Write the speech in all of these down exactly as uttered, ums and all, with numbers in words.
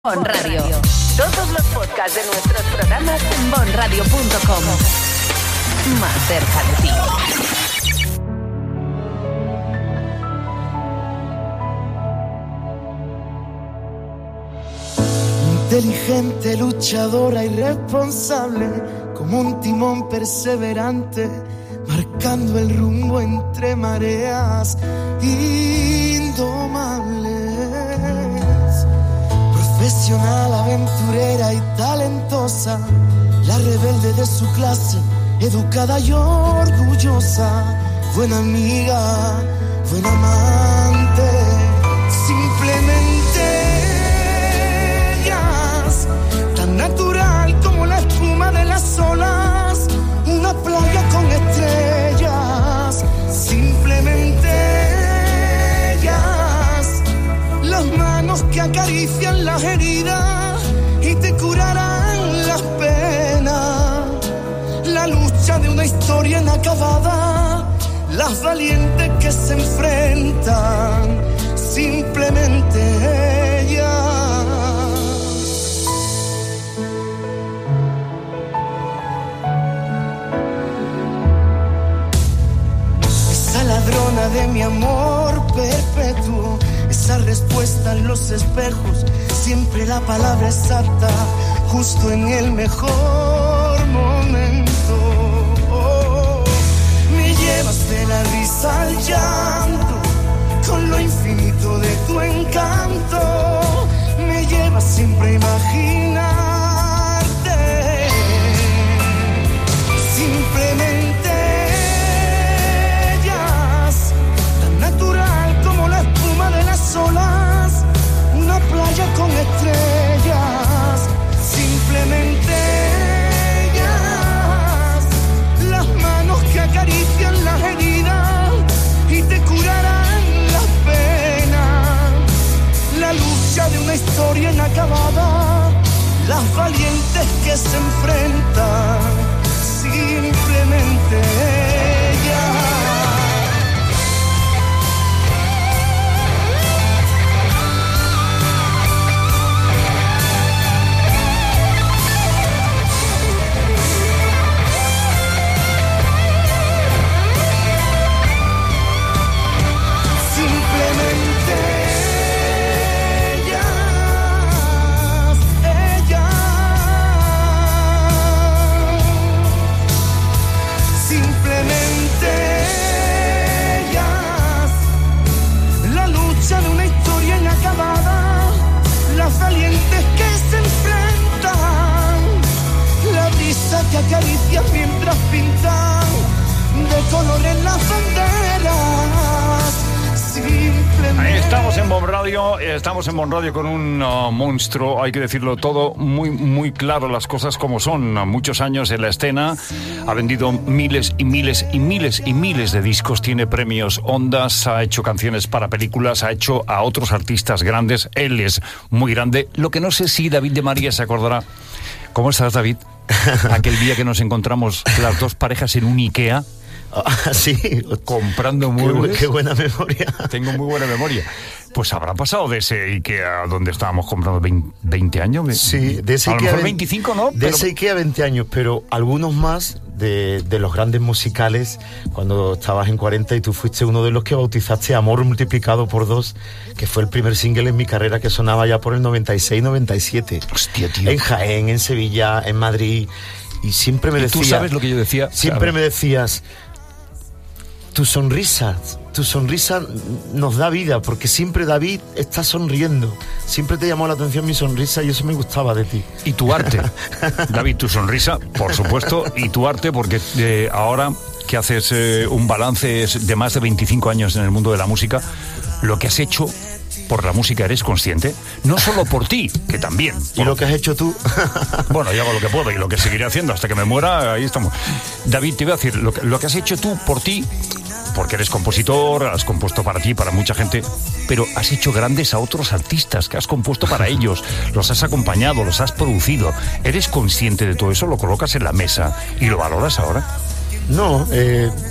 Bon Radio. Todos los podcasts de nuestros programas en bon radio punto com. Más cerca de ti. Inteligente, luchadora y responsable, como un timón perseverante, marcando el rumbo entre mareas indomables. Profesional, aventurera y talentosa, la rebelde de su clase, educada y orgullosa, buena amiga, buena amante, simplemente ellas, tan natural como la espuma de las olas, una playa con estrellas, simplemente las manos que acarician las heridas y te curarán las penas. La lucha de una historia inacabada, las valientes que se enfrentan, simplemente ellas. Esa ladrona de mi amor perpetuo, esa respuesta en los espejos, siempre la palabra exacta, justo en el mejor momento. Oh, me llevas de la risa al llanto, con lo infinito de tu encanto, me llevas siempre a imaginarte, simplemente ellas, tan natural como la espuma de las olas, una playa con estrellas, simplemente ellas, las manos que acarician las heridas y te curarán las penas, la lucha de una historia inacabada, las valientes que se enfrentan, simplemente ellas. Valientes que se enfrentan, la brisa que acaricia mientras pintan de colores las banderas, simplemente. Ahí estamos en Bon Radio, estamos en Bon Radio con un uh, monstruo, hay que decirlo todo muy, muy claro, las cosas como son. Muchos años en la escena, ha vendido miles y miles y miles y miles de discos, tiene premios Ondas, ha hecho canciones para películas, ha hecho a otros artistas grandes, él es muy grande. Lo que no sé si David de María se acordará. ¿Cómo estás, David? Aquel día que nos encontramos las dos parejas en un Ikea. Ah, sí, comprando muebles. Qué, qué buena memoria. Tengo muy buena memoria. Pues habrá pasado de ese Ikea donde estábamos comprando veinte años. Sí, de ese a Ikea. Lo mejor veinticinco, ¿no? De pero... ese Ikea veinte años, pero algunos más de, de los grandes musicales, cuando estabas en cuarenta y tú fuiste uno de los que bautizaste Amor multiplicado por dos, que fue el primer single en mi carrera que sonaba ya por el noventa y seis noventa y siete. Hostia, tío. En Jaén, en Sevilla, en Madrid. Y siempre me ¿Y decías. tú sabes lo que yo decía? Siempre ¿sabes? me decías. Tu sonrisa, tu sonrisa nos da vida, porque siempre David está sonriendo. Siempre te llamó la atención mi sonrisa y eso me gustaba de ti. Y tu arte, David, tu sonrisa, por supuesto, y tu arte, porque eh, ahora que haces eh, un balance de más de veinticinco años en el mundo de la música, lo que has hecho por la música, ¿eres consciente? No solo por ti, que también. ¿Y lo que has hecho tú? Bueno, yo hago lo que puedo y lo que seguiré haciendo hasta que me muera, ahí estamos. David, te voy a decir, lo que, lo que has hecho tú por ti, porque eres compositor, has compuesto para ti, para mucha gente, pero has hecho grandes a otros artistas que has compuesto para ellos, los has acompañado, los has producido. ¿Eres consciente de todo eso? ¿Lo colocas en la mesa y lo valoras ahora? No, eh,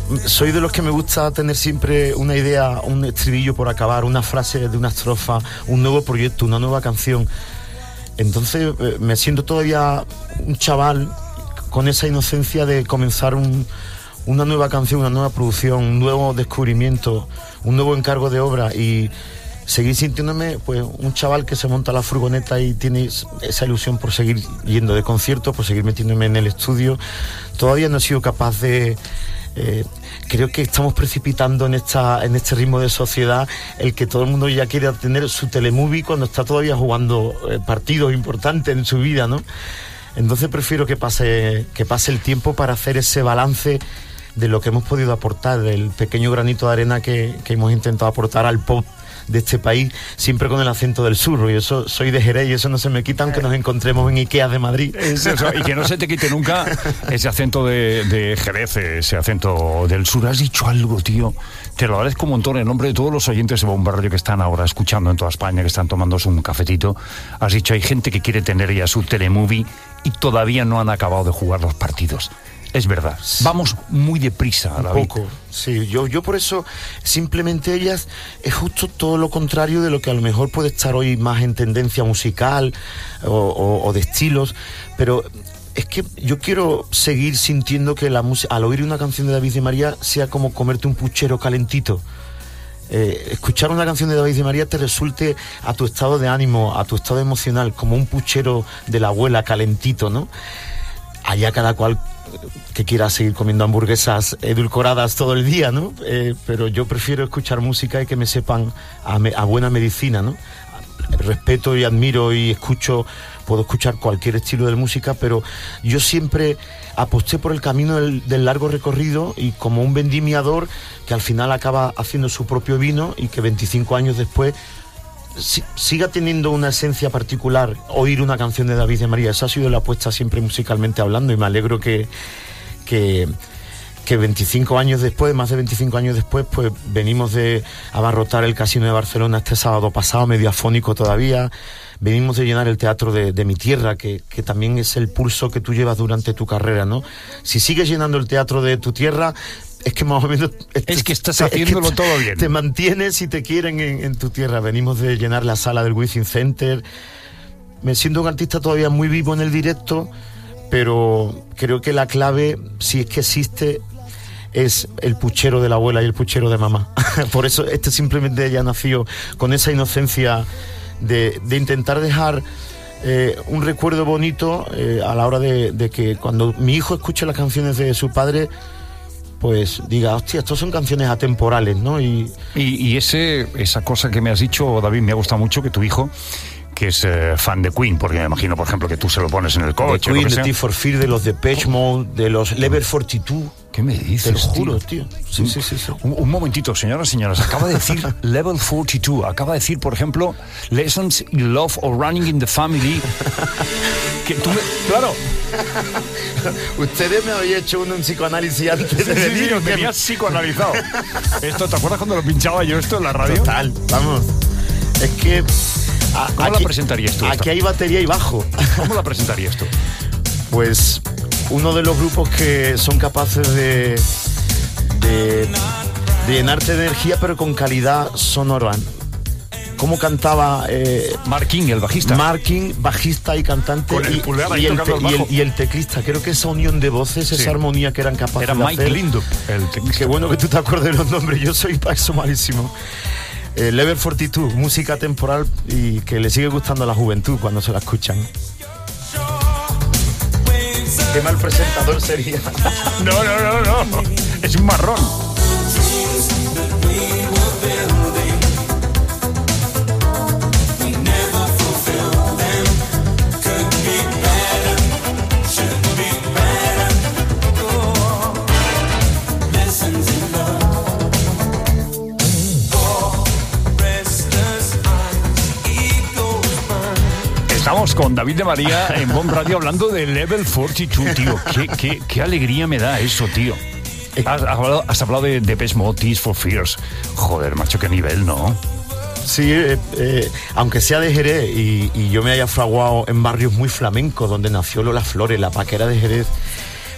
soy de los que me gusta tener siempre una idea, un estribillo por acabar, una frase de una estrofa, un nuevo proyecto, una nueva canción. Entonces eh, me siento todavía un chaval con esa inocencia de comenzar un, una nueva canción, una nueva producción, un nuevo descubrimiento, un nuevo encargo de obra y seguir sintiéndome pues un chaval que se monta la furgoneta y tiene esa ilusión por seguir yendo de conciertos, por seguir metiéndome en el estudio. Todavía no he sido capaz de... Eh, creo que estamos precipitando en esta en este ritmo de sociedad el que todo el mundo ya quiere tener su telemovie cuando está todavía jugando eh, partidos importantes en su vida, ¿no? Entonces prefiero que pase que pase el tiempo para hacer ese balance de lo que hemos podido aportar, del pequeño granito de arena que, que hemos intentado aportar al pop de este país, siempre con el acento del sur. Y eso, soy de Jerez y eso no se me quita aunque nos encontremos en Ikea de Madrid. Es eso, y que no se te quite nunca ese acento de, de Jerez, ese acento del sur. Has dicho algo, tío, te lo agradezco un montón en nombre de todos los oyentes de Bomba Radio que están ahora escuchando en toda España, que están tomándose un cafetito. Has dicho, hay gente que quiere tener ya su telemovie y todavía no han acabado de jugar los partidos. Es verdad, vamos muy deprisa, David. Un poco, sí, yo, yo por eso, simplemente ellas, es justo todo lo contrario de lo que a lo mejor puede estar hoy más en tendencia musical o, o, o de estilos, pero es que yo quiero seguir sintiendo que la música, al oír una canción de David de María, sea como comerte un puchero calentito. Eh, escuchar una canción de David de María te resulte a tu estado de ánimo, a tu estado emocional, como un puchero de la abuela calentito, ¿no? Allá cada cual que quiera seguir comiendo hamburguesas edulcoradas todo el día, ¿no? Eh, pero yo prefiero escuchar música y que me sepan a, me, a buena medicina, ¿no? Respeto y admiro y escucho, puedo escuchar cualquier estilo de música, pero yo siempre aposté por el camino del, del largo recorrido y como un vendimiador que al final acaba haciendo su propio vino y que veinticinco años después siga teniendo una esencia particular oír una canción de David de María. Esa ha sido la apuesta siempre musicalmente hablando y me alegro que que, que veinticinco años después, más de veinticinco años después, pues venimos de abarrotar el Casino de Barcelona este sábado pasado, medio afónico todavía. Venimos de llenar el teatro de, de mi tierra, que, que también es el pulso que tú llevas durante tu carrera, ¿no? Si sigues llenando el teatro de tu tierra, es que más o menos... Es que estás haciéndolo es que todo bien. Te mantienes y te quieren en, en tu tierra. Venimos de llenar la sala del Wizzing Center. Me siento un artista todavía muy vivo en el directo, pero creo que la clave, si es que existe, es el puchero de la abuela y el puchero de mamá. Por eso este simplemente ya nació con esa inocencia de, de intentar dejar eh, un recuerdo bonito eh, a la hora de, de que cuando mi hijo escuche las canciones de su padre, pues diga, hostia, estos son canciones atemporales, ¿no? Y, y, y ese, esa cosa que me has dicho, David, me ha gustado mucho, que tu hijo, que es eh, fan de Queen, porque me imagino, por ejemplo, que tú se lo pones en el coche. De Queen, de Tears for Fears, de los Depeche Mode, de los Level cuarenta y dos. ¿Qué me dices, Te lo juro, tío? tío. Sí, sí, sí, sí. Un, un momentito, señoras y señores. Acaba de decir Level cuarenta y dos. Acaba de decir, por ejemplo, Lessons in Love or Running in the Family. Que tú me... Claro. Ustedes me habían hecho un, un psicoanálisis antes Sí, de sí, venir. sí, me habías psicoanalizado. Esto, ¿te acuerdas cuando lo pinchaba yo esto en la radio? Total, vamos. Es que... A, ¿Cómo aquí, la presentarías tú? Aquí esta? hay batería y bajo. ¿Cómo la presentarías tú? Pues uno de los grupos que son capaces de, de, de llenarte de energía, pero con calidad sonora. ¿Cómo cantaba eh, Mark King, el bajista? Mark King, bajista y cantante, Con el y, pulgar ahí y, el, tocando el y, el, bajo. y el teclista. Creo que esa unión de voces, Sí. esa armonía que eran capaces Era de Mike hacer. Lindup, el teclista. Qué bueno que tú te acuerdes de los nombres, yo soy para eso malísimo. Eh, Level cuarenta y dos, música temporal y que le sigue gustando a la juventud cuando se la escuchan. Qué mal presentador sería. No, no, no, no. Es un marrón. Estamos con David de María en Bomb Radio hablando de Level cuarenta y dos, tío. Qué, qué, qué alegría me da eso, tío. Has, has hablado, has hablado de Depeche Mode, Tears for Fears. Joder, macho, qué nivel, ¿no? Sí, eh, eh, aunque sea de Jerez y, y yo me haya fraguado en barrios muy flamencos, donde nació Lola Flores, la paquera de Jerez,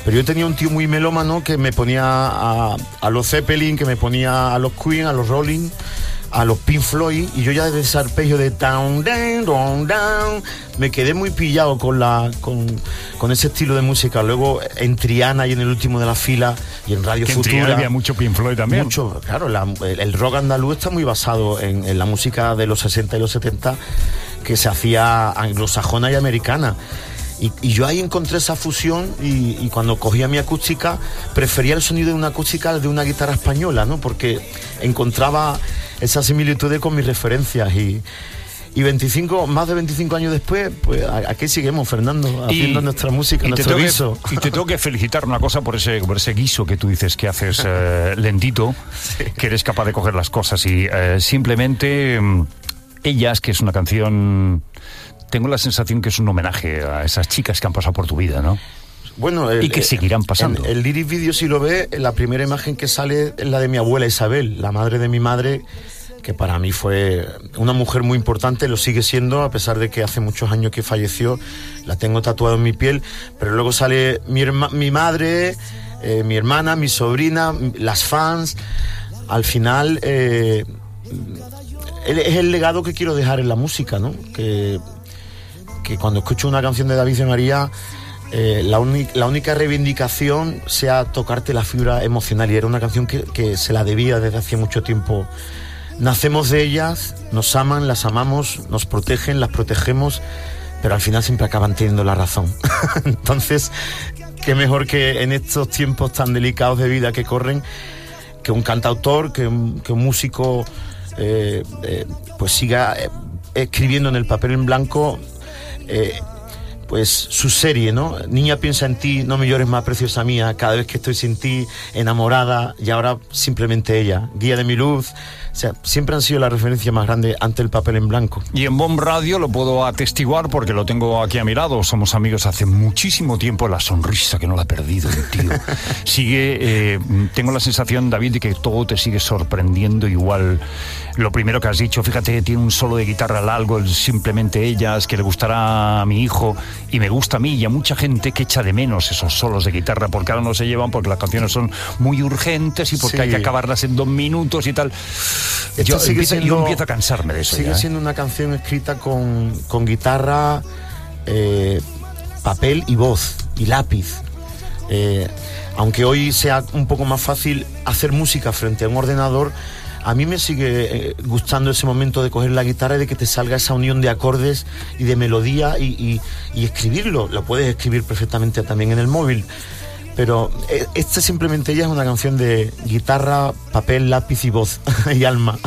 Pero yo tenía un tío muy melómano que me ponía a, a los Zeppelin, que me ponía a los Queen, a los Rolling, a los Pink Floyd, y yo ya desde ese arpegio de down, down, down, down, me quedé muy pillado con la con, con ese estilo de música. Luego en Triana y en el último de la fila y en Radio que Futura. En Triana había mucho Pink Floyd también. Mucho, claro, la, el, el rock andaluz está muy basado en, en la música de los sesenta y los setenta que se hacía anglosajona y americana. Y, y yo ahí encontré esa fusión y, y cuando cogía mi acústica prefería el sonido de una acústica al de una guitarra española, ¿no? Porque encontraba esas similitudes con mis referencias y, y veinticinco, más de veinticinco años después, pues aquí seguimos, Fernando, haciendo y, nuestra música, y nuestro te guiso. Que, y te tengo que felicitar una cosa por ese, por ese guiso que tú dices que haces eh, lentito, sí. Que eres capaz de coger las cosas y eh, simplemente um, Ellas, que es una canción... Tengo la sensación que es un homenaje a esas chicas que han pasado por tu vida, ¿no? Bueno, el, y que seguirán pasando. El, el lyric video, si lo ve, la primera imagen que sale es la de mi abuela Isabel, la madre de mi madre, que para mí fue una mujer muy importante, lo sigue siendo, a pesar de que hace muchos años que falleció, la tengo tatuada en mi piel, pero luego sale mi, herma, mi madre, eh, mi hermana, mi sobrina, las fans. Al final, eh, es el legado que quiero dejar en la música, ¿no? Que... que cuando escucho una canción de David de María, eh, la, la única reivindicación sea tocarte la fibra emocional, y era una canción que, que se la debía desde hace mucho tiempo. Nacemos de ellas, nos aman, las amamos, nos protegen, las protegemos, pero al final siempre acaban teniendo la razón. Entonces, qué mejor que en estos tiempos tan delicados de vida que corren, que un cantautor, que un, que un músico eh, eh, pues siga eh, escribiendo en el papel en blanco Eh, pues su serie, ¿no? Niña, piensa en ti, no me llores más, preciosa mía, cada vez que estoy sin ti, enamorada, y ahora simplemente ella, guía de mi luz. O sea, siempre han sido la referencia más grande ante el papel en blanco. Y en Bon Radio lo puedo atestiguar porque lo tengo aquí a mi lado. Somos amigos hace muchísimo tiempo. La sonrisa que no la he perdido, tío. Sigue, eh, tengo la sensación, David, de que todo te sigue sorprendiendo igual. Lo primero que has dicho, fíjate, tiene un solo de guitarra al algo, el Simplemente Ellas, que le gustará a mi hijo y me gusta a mí y a mucha gente que echa de menos esos solos de guitarra porque ahora no se llevan, porque las canciones son muy urgentes y porque sí. hay que acabarlas en dos minutos y tal. Yo, sigue empieza, siendo, yo empiezo a cansarme de eso. Sigue ya, siendo ¿eh? una canción escrita con, con guitarra, eh, papel y voz y lápiz. Eh, aunque hoy sea un poco más fácil hacer música frente a un ordenador, a mí me sigue eh, gustando ese momento de coger la guitarra y de que te salga esa unión de acordes y de melodía y, y, y escribirlo. Lo puedes escribir perfectamente también en el móvil. Pero eh, esta Simplemente Ella es una canción de guitarra, papel, lápiz y voz y alma.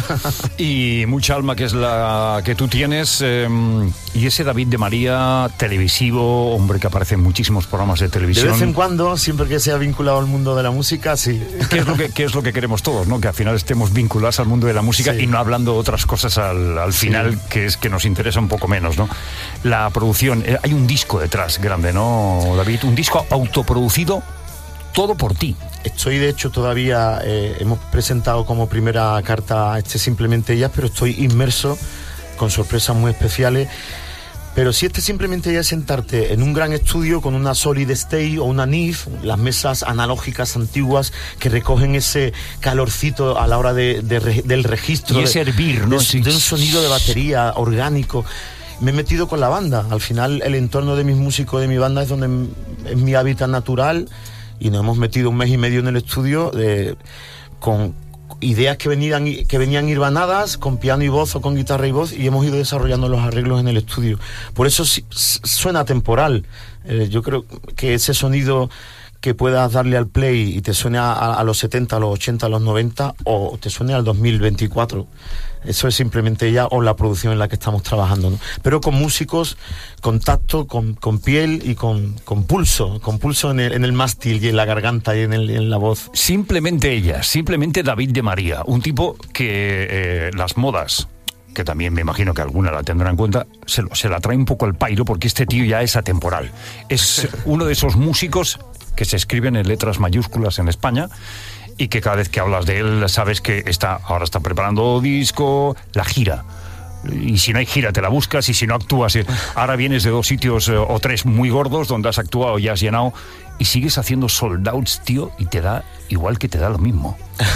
Y mucha alma, que es la que tú tienes. Eh, y ese David de María, televisivo, hombre que aparece en muchísimos programas de televisión. De vez en cuando, siempre que sea vinculado al mundo de la música, sí. ¿Qué es lo que, qué es lo que queremos todos, ¿no? Que al final estemos vinculados al mundo de la música, sí. Y no hablando otras cosas al, al final, sí. que es que nos interesa un poco menos, ¿no? La producción, eh, hay un disco detrás grande, ¿no, David? Un disco autoproducido, todo por ti. Estoy, de hecho, todavía, eh, hemos presentado como primera carta este Simplemente Ellas, pero estoy inmerso con sorpresas muy especiales. Pero si este Simplemente Ella es sentarte en un gran estudio con una Solid State o una N I F, las mesas analógicas antiguas que recogen ese calorcito a la hora de, de, de, del registro. Y ese hervir, ¿no? De, Sí. de un sonido de batería orgánico. Me he metido con la banda. Al final, el entorno de mis músicos, de mi banda, es donde es mi hábitat natural. Y nos hemos metido un mes y medio en el estudio de, con ideas que venían, que venían hilvanadas, con piano y voz o con guitarra y voz, y hemos ido desarrollando los arreglos en el estudio. Por eso sí, suena temporal. Eh, yo creo que ese sonido que puedas darle al play y te suene a, a los setenta, a los ochenta, a los noventa, o te suene al dos mil veinticuatro. Eso es Simplemente Ella, o la producción en la que estamos trabajando, ¿no? Pero con músicos, con tacto, con, con piel y con, con pulso, con pulso en el, en el mástil y en la garganta y en, el, en la voz. Simplemente Ella, simplemente David de María, un tipo que eh, las modas, que también me imagino que alguna la tendrá en cuenta, se, lo, se la trae un poco al pairo, porque este tío ya es atemporal. Es uno de esos músicos que se escriben en letras mayúsculas en España, y que cada vez que hablas de él sabes que está ahora está preparando disco, la gira, Y si no hay gira, te la buscas, y si no actúas, eh, ahora vienes de dos sitios eh, o tres muy gordos donde has actuado y has llenado, y sigues haciendo sold outs, tío, y te da igual, que te da lo mismo.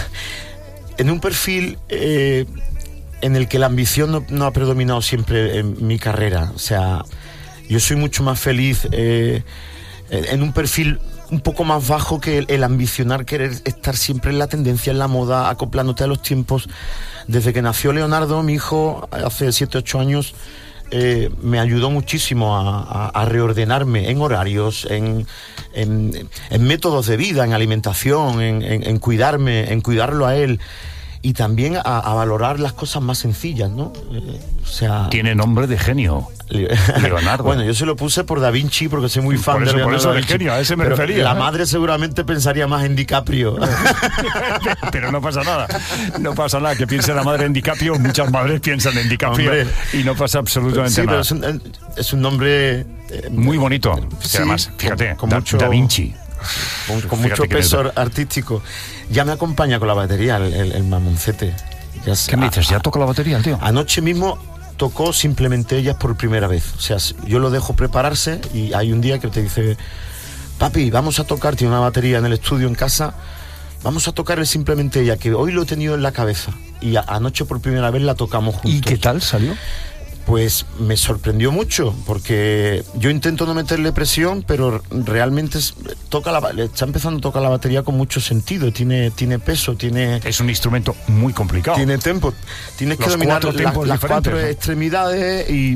En un perfil eh, en el que la ambición no, no ha predominado siempre en mi carrera. O sea, yo soy mucho más feliz eh, en un perfil un poco más bajo que el, el ambicionar querer estar siempre en la tendencia, en la moda, acoplándote a los tiempos. Desde que nació Leonardo, mi hijo, hace siete, ocho años, eh, me ayudó muchísimo a, a, a reordenarme en horarios, en, en, en métodos de vida, en alimentación, en, en, en cuidarme, en cuidarlo a él. Y también a, a valorar las cosas más sencillas, ¿no? Eh, o sea... Tiene nombre de genio, Leonardo. Bueno, yo se lo puse por Da Vinci porque soy muy fan por eso, de Leonardo por eso da de Vinci. genio, a ese me Pero refería. La ¿eh? madre seguramente pensaría más en DiCaprio. Pero no pasa nada, no pasa nada. Que piense la madre en DiCaprio, muchas madres piensan en DiCaprio. Hombre. Y no pasa absolutamente Sí, nada. pero es un, es un nombre... Eh, muy bonito, sí, además, fíjate, con, con da, mucho, Da Vinci. Con, con Fíjate mucho que peso es- artístico. Ya me acompaña con la batería el, el, el mamoncete. Ya ¿Qué me dices? ¿Ya toca la batería el tío? Anoche mismo tocó Simplemente Ellas por primera vez. O sea, yo lo dejo prepararse y hay un día que te dice: papi, vamos a tocar, tiene una batería en el estudio en casa, vamos a tocar el Simplemente Ella, que hoy lo he tenido en la cabeza. Y a, anoche por primera vez la tocamos juntos. ¿Y qué tal salió? Pues me sorprendió mucho, porque yo intento no meterle presión, pero realmente es- toca la, está empezando a tocar la batería con mucho sentido, tiene, tiene peso, tiene... Es un instrumento muy complicado. Tiene tempo, tienes que Los dominar cuatro las, tempos las diferentes, cuatro ¿no? extremidades y,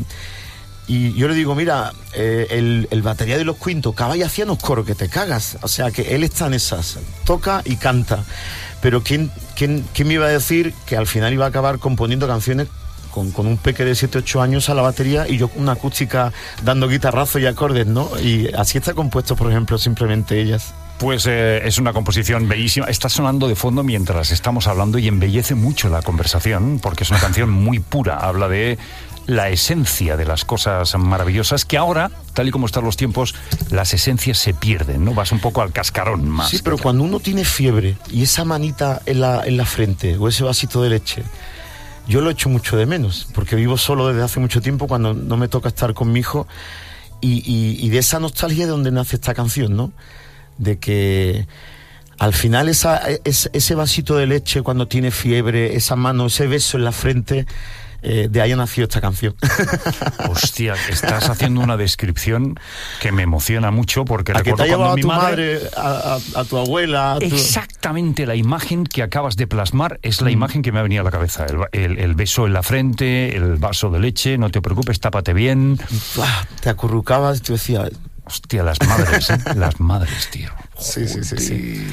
y yo le digo, mira, eh, el, el batería de los Queen tocaba y hacía unos coros que te cagas, o sea que él está en esas, toca y canta, pero ¿quién, quién, quién me iba a decir que al final iba a acabar componiendo canciones con, con un peque de siete, ocho años a la batería y yo con una acústica dando guitarrazos y acordes, ¿no? Y así está compuesto, por ejemplo, Simplemente Ellas. Pues eh, es una composición bellísima. Está sonando de fondo mientras estamos hablando y embellece mucho la conversación, porque es una canción muy pura. Habla de la esencia de las cosas maravillosas, que ahora, tal y como están los tiempos, las esencias se pierden, ¿no? Vas un poco al cascarón más. Sí, pero cuando uno tiene fiebre y esa manita en la, en la frente o ese vasito de leche, yo lo echo mucho de menos, porque vivo solo desde hace mucho tiempo cuando no me toca estar con mi hijo y, y, y de esa nostalgia es donde nace esta canción, ¿no? De que al final esa, es, ese vasito de leche cuando tiene fiebre, esa mano, ese beso en la frente, eh, de ahí ha nacido esta canción. Hostia, estás haciendo una descripción que me emociona mucho, porque ¿A que te recuerdo ha llevado cuando a mi tu madre... madre, a, a, a tu abuela? A tu... Exactamente la imagen que acabas de plasmar es la Mm. imagen que me ha venido a la cabeza. El, el- el beso en la frente, el vaso de leche, no te preocupes, tápate bien. Ah, te acurrucabas y tú decías... Hostia, las madres, ¿eh? Las madres, tío. Sí, sí, sí, sí.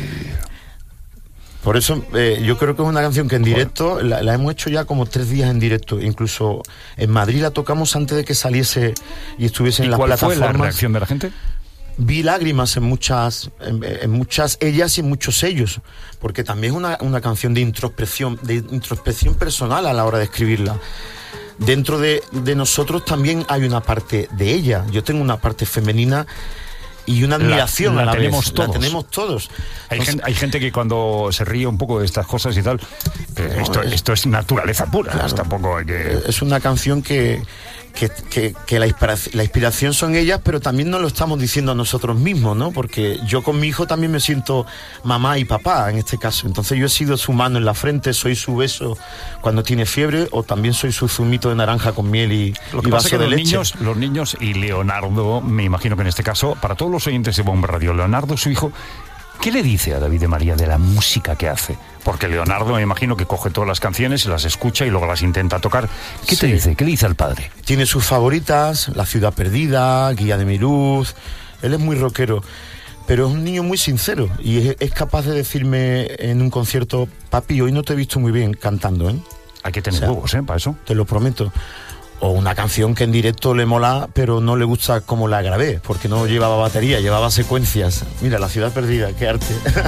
Por eso eh, yo creo que es una canción que en directo la, la hemos hecho ya como tres días en directo. Incluso en Madrid la tocamos antes de que saliese y estuviese en ¿Y las cuál fue plataformas. la reacción de la gente? Vi lágrimas en muchas, en, en muchas ellas y en muchos ellos, porque también es una, una canción de introspección, de introspección personal a la hora de escribirla. Dentro de, de nosotros también hay una parte de ella. Yo tengo una parte femenina y una admiración La- la a la tenemos vez. todos. La tenemos todos. Hay, Entonces, gente, hay gente que cuando se ríe un poco de estas cosas y tal, que esto, es- esto es naturaleza pura. Claro. Tampoco hay que... es una canción que, que, que, que la, inspiración, la inspiración son ellas, pero también nos lo estamos diciendo a nosotros mismos, ¿no? Porque yo con mi hijo también me siento mamá y papá en este caso. Entonces yo he sido su mano en la frente, soy su beso cuando tiene fiebre, o también soy su zumito de naranja con miel y, Lo que y pasa vaso es que de los leche. niños, los niños y Leonardo, me imagino que en este caso, para todos los oyentes de Bomba Radio, Leonardo, su hijo, ¿qué le dice a David de María de la música que hace? Porque Leonardo, me imagino que coge todas las canciones y las escucha y luego las intenta tocar. ¿Qué te Sí. dice? ¿Qué le dice al padre? Tiene sus favoritas, La ciudad perdida, Guía de mi luz. Él es muy rockero, pero es un niño muy sincero y es, es capaz de decirme en un concierto: papi, hoy no te he visto muy bien cantando, ¿eh? Hay que tener O sea, huevos, ¿eh? Para eso. Te lo prometo. O una canción que en directo le mola, pero no le gusta cómo la grabé, porque no llevaba batería, llevaba secuencias. Mira, La ciudad perdida, qué arte.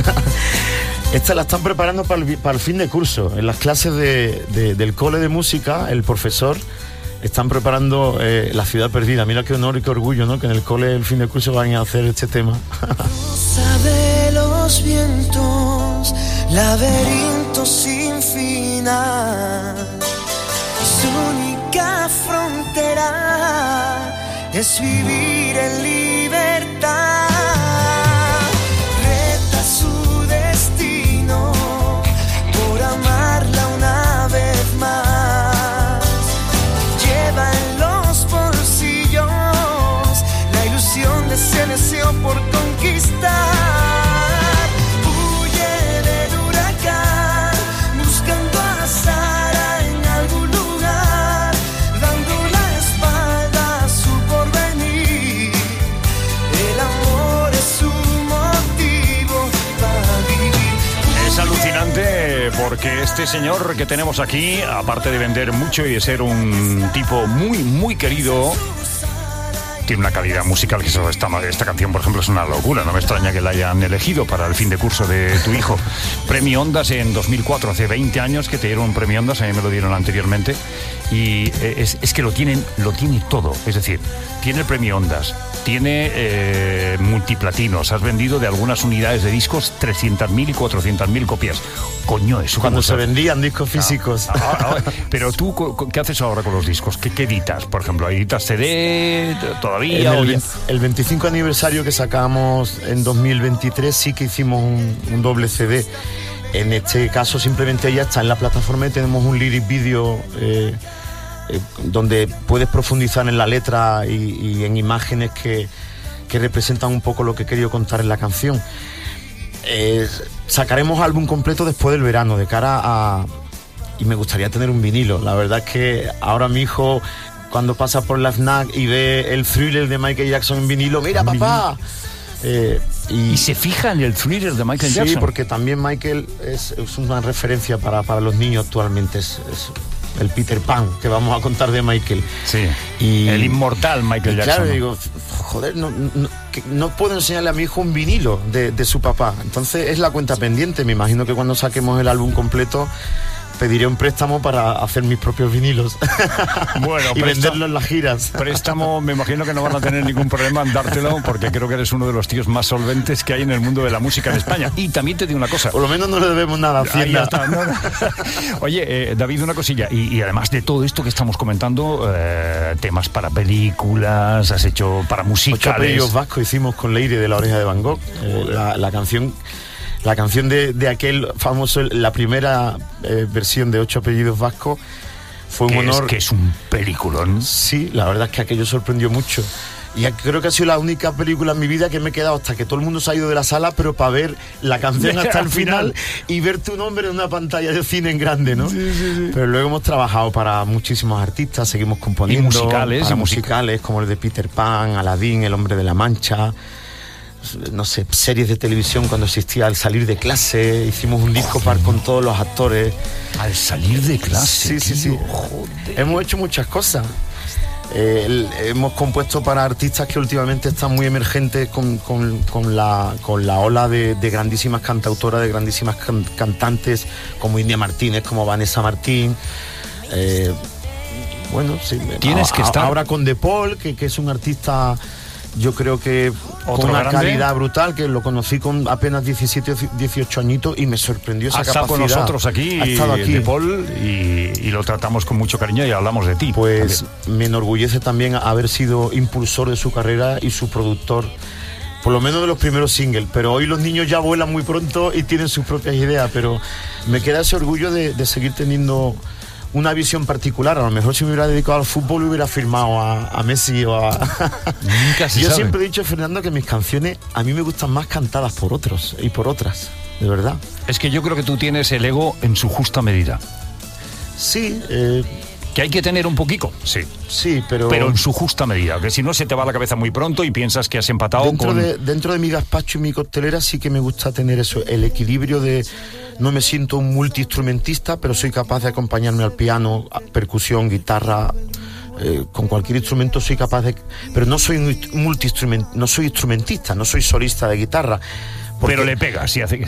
Esta la están preparando para el, para el fin de curso. En las clases de, de, del cole de música, el profesor están preparando eh, La ciudad perdida. Mira qué honor y qué orgullo, ¿no? Que en el cole el fin de curso van a hacer este tema. Sabe los vientos, laberinto sin final. Es única única frontera es vivir en libertad. Reta su destino por amarla una vez más. Lleva en los bolsillos la ilusión de ese deseo por conquistar. Porque este señor que tenemos aquí, aparte de vender mucho y de ser un tipo muy, muy querido, tiene una calidad musical que eso, esta, esta canción, por ejemplo, es una locura. No me extraña que la hayan elegido para el fin de curso de tu hijo. Premio Ondas en dos mil cuatro, hace veinte años que te dieron un premio Ondas, a mí me lo dieron anteriormente. Y es, es que lo tienen, lo tiene todo. Es decir, tiene el premio Ondas, tiene eh, multiplatinos, has vendido de algunas unidades de discos trescientas mil y cuatrocientas mil copias. Coño, eso. Cuando se vendían discos físicos. Ah, ah, ah, pero tú, ¿qué haces ahora con los discos? ¿Qué, qué editas? Por ejemplo, ¿editas C D todavía? En el, el veinticinco aniversario que sacamos en dos mil veintitrés sí que hicimos un, un doble C D. En este caso simplemente ya está en la plataforma y tenemos un lyric video eh, eh, donde puedes profundizar en la letra y, y en imágenes que, que representan un poco lo que he querido contar en la canción. Eh, sacaremos álbum completo después del verano, de cara a... Y me gustaría tener un vinilo. La verdad es que ahora mi hijo, cuando pasa por la FNAC y ve el Thriller de Michael Jackson en vinilo, ¡mira, papá! Eh, y, y se fija en el Thriller de Michael Jackson. Sí, porque también Michael es, es una referencia para, para los niños actualmente. Es, es el Peter Pan que vamos a contar de Michael. Sí, y, el inmortal Michael Jackson. Claro, digo, joder, no, no, no puedo enseñarle a mi hijo un vinilo de, de su papá. Entonces es la cuenta pendiente. Me imagino que cuando saquemos el álbum completo pediré un préstamo para hacer mis propios vinilos. Bueno, y préstamo, venderlo en las giras. Préstamo, me imagino que no van a tener ningún problema en dártelo, porque creo que eres uno de los tíos más solventes que hay en el mundo de la música en España. Y también te digo una cosa. Por lo menos no le debemos nada a Hacienda. Ahí está, no, no. Oye, eh, David, una cosilla. Y, y además de todo esto que estamos comentando, eh, temas para películas, has hecho para musicales. Ocho apellidos vascos hicimos con Leire de La Oreja de Van Gogh. Eh, la, la canción... La canción de, de aquel famoso, la primera eh, versión de Ocho apellidos vascos, fue un que honor. Es, que es un peliculón. Sí, la verdad es que aquello sorprendió mucho. Y creo que ha sido la única película en mi vida que me he quedado hasta que todo el mundo se ha ido de la sala, pero para ver la canción hasta el final y ver tu nombre en una pantalla de cine en grande, ¿no? Sí, sí, sí. Pero luego hemos trabajado para muchísimos artistas, seguimos componiendo. Y musicales. Para y musicales, como el de Peter Pan, Aladín, El hombre de la Mancha. No sé, series de televisión cuando existía Al salir de clase, hicimos un disco par con todos los actores. Al salir de clase. Sí, sí, sí. Joder. Hemos hecho muchas cosas. Eh, el, hemos compuesto para artistas que últimamente están muy emergentes con, con, con, la, con la ola de, de grandísimas cantautoras, de grandísimas can, cantantes como India Martínez, como Vanessa Martín. Eh, bueno, sí. Tienes a, que estar. Ahora con De Paul, que, que es un artista... Yo creo que ¿Otro con una grande? calidad brutal, que lo conocí con apenas diecisiete o dieciocho añitos y me sorprendió esa ha estado capacidad. con nosotros aquí, ha estado aquí. De Paul, y, y lo tratamos con mucho cariño y hablamos de ti. Pues también. Me enorgullece también haber sido impulsor de su carrera y su productor, por lo menos de los primeros singles. Pero hoy los niños ya vuelan muy pronto y tienen sus propias ideas, pero me queda ese orgullo de, de seguir teniendo una visión particular. A lo mejor si me hubiera dedicado al fútbol hubiera firmado a, a Messi o a... Nunca se Yo sabe. siempre he dicho, Fernando, que mis canciones a mí me gustan más cantadas por otros y por otras, de verdad. Es que yo creo que tú tienes el ego en su justa medida. Sí, eh, Que hay que tener un poquito, sí. sí, pero... Pero en su justa medida, que si no se te va la cabeza muy pronto y piensas que has empatado dentro con... De, dentro de mi gazpacho y mi coctelera sí que me gusta tener eso, el equilibrio de... No me siento un multiinstrumentista, pero soy capaz de acompañarme al piano, a percusión, guitarra, eh, con cualquier instrumento soy capaz de... Pero no soy un multiinstrument, no soy instrumentista, no soy solista de guitarra. Pero le pegas y hace que...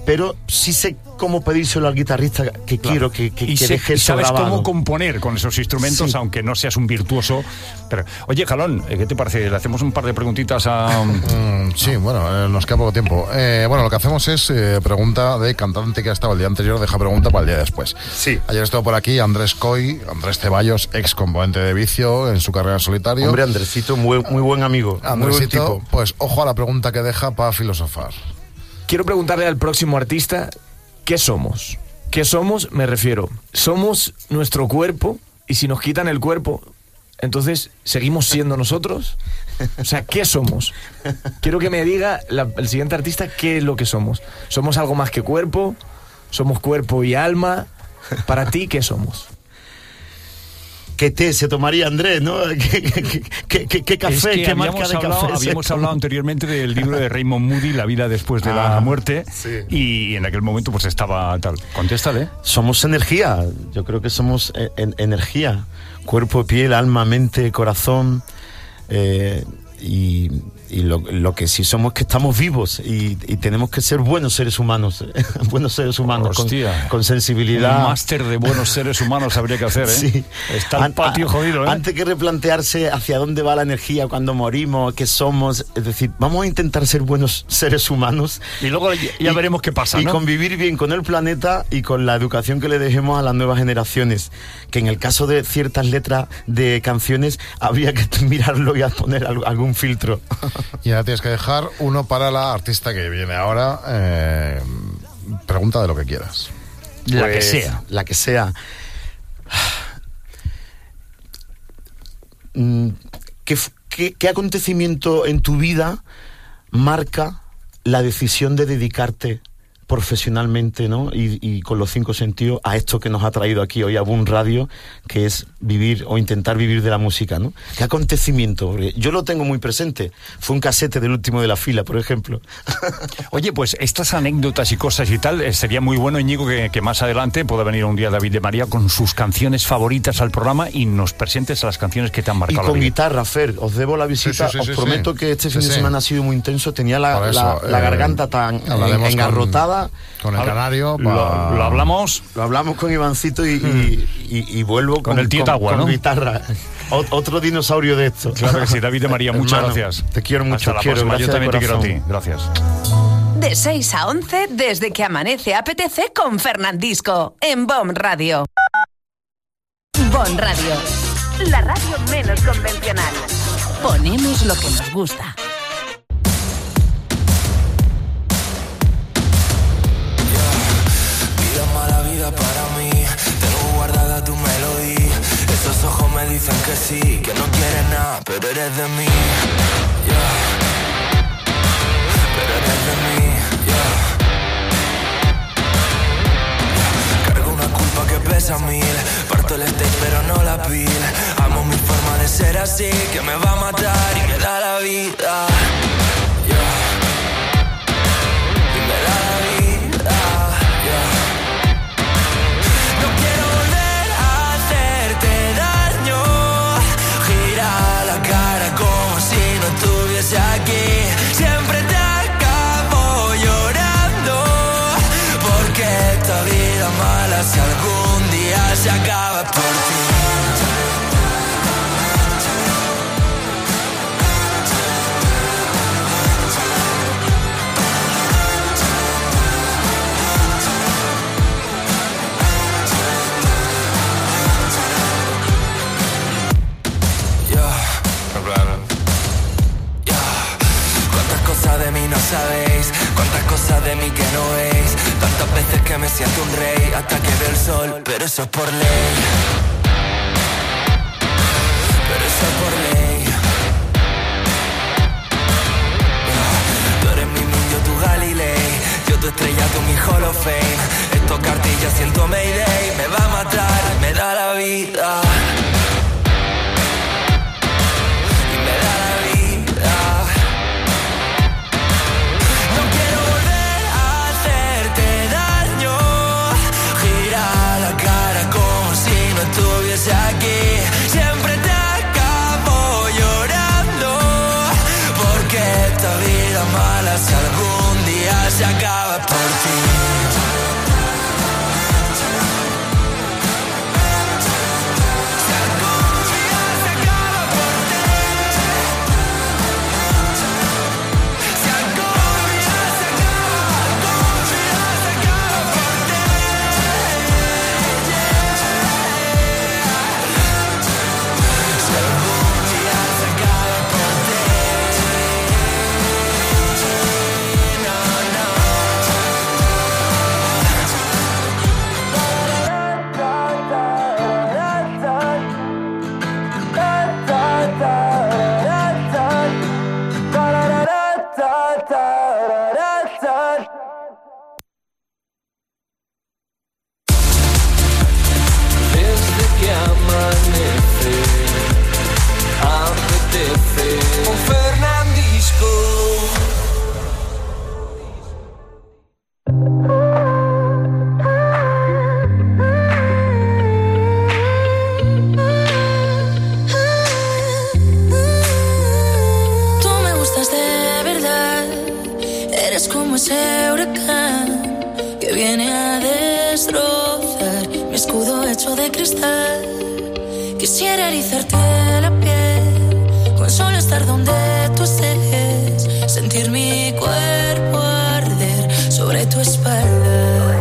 pero sí sé cómo pedírselo al guitarrista que claro. quiero que, que, y que sé, deje y eso sabes grabado. Cómo componer con esos instrumentos, sí. aunque no seas un virtuoso. Pero, oye, Jalón, ¿qué te parece? Le hacemos un par de preguntitas a... Mm, sí, bueno, eh, nos queda poco tiempo. Eh, bueno, lo que hacemos es eh, pregunta de cantante que ha estado el día anterior, deja pregunta para el día después. Sí. Ayer estuvo por aquí Andrés Coy, Andrés Ceballos, ex componente de Vicio en su carrera en solitario. Hombre, Andresito, muy, muy buen amigo. Andresito, muy buen tipo. Pues ojo a la pregunta que deja para filosofar. Quiero preguntarle al próximo artista, ¿qué somos? ¿Qué somos? Me refiero, somos nuestro cuerpo, y si nos quitan el cuerpo, entonces ¿seguimos siendo nosotros? O sea, ¿qué somos? Quiero que me diga la, el siguiente artista qué es lo que somos. ¿Somos algo más que cuerpo? ¿Somos cuerpo y alma? Para ti, ¿qué somos? ¿Qué té se tomaría Andrés, no? ¿Qué, qué, qué, qué, qué café? Es que ¿Qué marca de hablado, café? Habíamos hablado anteriormente del libro de Raymond Moody, La vida después de ah, la muerte, sí. y en aquel momento pues estaba tal. Contéstale. Somos energía, yo creo que somos en, energía. Cuerpo, piel, alma, mente, corazón, eh, y, y lo, lo que sí somos es que estamos vivos y, y tenemos que ser buenos seres humanos, buenos seres humanos, con, con sensibilidad. Un máster de buenos seres humanos habría que hacer, ¿eh? Sí. Está el patio An- jodido, ¿eh? Antes que replantearse hacia dónde va la energía cuando morimos, qué somos, es decir, vamos a intentar ser buenos seres humanos. Y luego ya, ya y, veremos qué pasa, y ¿no? Y convivir bien con el planeta y con la educación que le dejemos a las nuevas generaciones. Que en el caso de ciertas letras de canciones habría que mirarlo y a poner algún filtro. Y ahora tienes que dejar uno para la artista que viene ahora. Eh, pregunta de lo que quieras. La pues, que sea. La que sea. ¿Qué, qué, ¿Qué acontecimiento en tu vida marca la decisión de dedicarte profesionalmente, ¿no? Y, y con los cinco sentidos a esto que nos ha traído aquí hoy a Boom Radio, que es vivir o intentar vivir de la música, ¿no? ¿Qué acontecimiento? Porque yo lo tengo muy presente. Fue un casete del último de la fila, por ejemplo. Oye, pues estas anécdotas y cosas y tal, eh, sería muy bueno, Íñigo, que, que más adelante pueda venir un día David de María con sus canciones favoritas al programa y nos presentes las canciones que te han marcado. Y con la vida. guitarra, Fer, os debo la visita. Sí, sí, sí, os sí, prometo sí. que este fin sí, de sí. semana ha sido muy intenso. Tenía la, eso, la, la eh, garganta tan engarrotada. Con, con el canario. Pa... Lo, lo hablamos. Lo hablamos con Ivancito y, y, y, y vuelvo con, con el tío Tagua, con, ¿no? Con guitarra. O, otro dinosaurio de esto. Claro que sí, David de María, muchas Hermano, gracias. Te quiero mucho. Hasta la quiero, próxima. Yo también te quiero a corazón. ti. Gracias. De seis a once, desde que amanece A P T C con Fernandisco, en Bon Radio. Bon Radio, la radio menos convencional. Ponemos lo que nos gusta. Vida mala vida para mí, tengo guardada tu melodía. Esos ojos me dicen que sí, que no quieres nada, pero eres de mí. Yeah. Pero eres de mí, yeah. Yeah. Cargo una culpa que pesa mil, parto el stage pero no la pila. Amo mi forma de ser así, que me va a matar y me da la vida. Yeah. Y me da la vida, yeah. No quiero volver a hacerte daño. Gira la cara como si no estuviese aquí. Siempre te acabo llorando, porque esta vida mala, si algún día se acaba por ti. De mí no sabéis, cuántas cosas de mí que no veis. Tantas veces que me siento un rey hasta que veo el sol, pero eso es por ley. Pero eso es por ley. Tú eres mi mundo, tu Galilei. Yo tu estrella, tú mi Hall of Fame. Estos cartillas siento Mayday. Me va a matar, me da la vida. Aquí siempre te acabo llorando, porque esta vida mala, si algún día se acaba por ti. Eres como ese huracán que viene a destrozar mi escudo hecho de cristal. Quisiera erizarte la piel con solo estar donde tú estés, sentir mi cuerpo arder sobre tu espalda.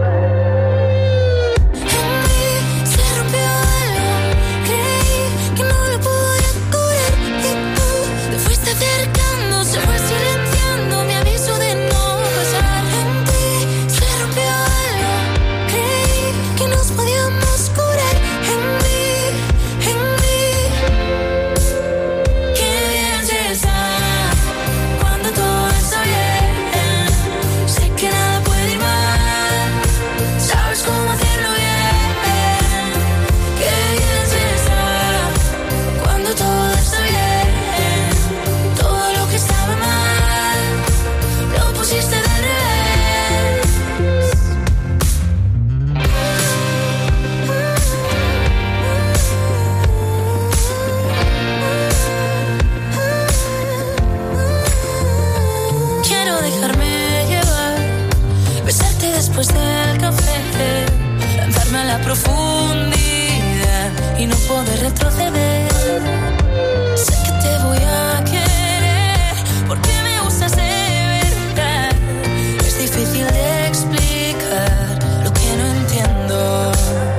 Después del café, lanzarme a la profundidad y no poder retroceder. Sé que te voy a querer porque me gustas de verdad. Es difícil de explicar lo que no entiendo.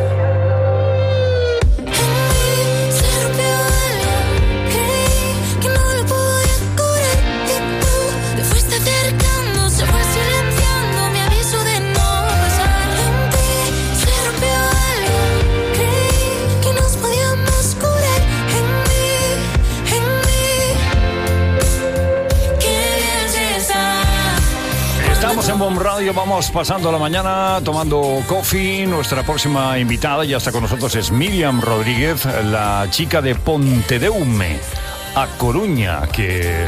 En Bomb Radio vamos pasando la mañana tomando coffee. Nuestra próxima invitada ya está con nosotros, es Miriam Rodríguez, la chica de Pontedeume, a Coruña, que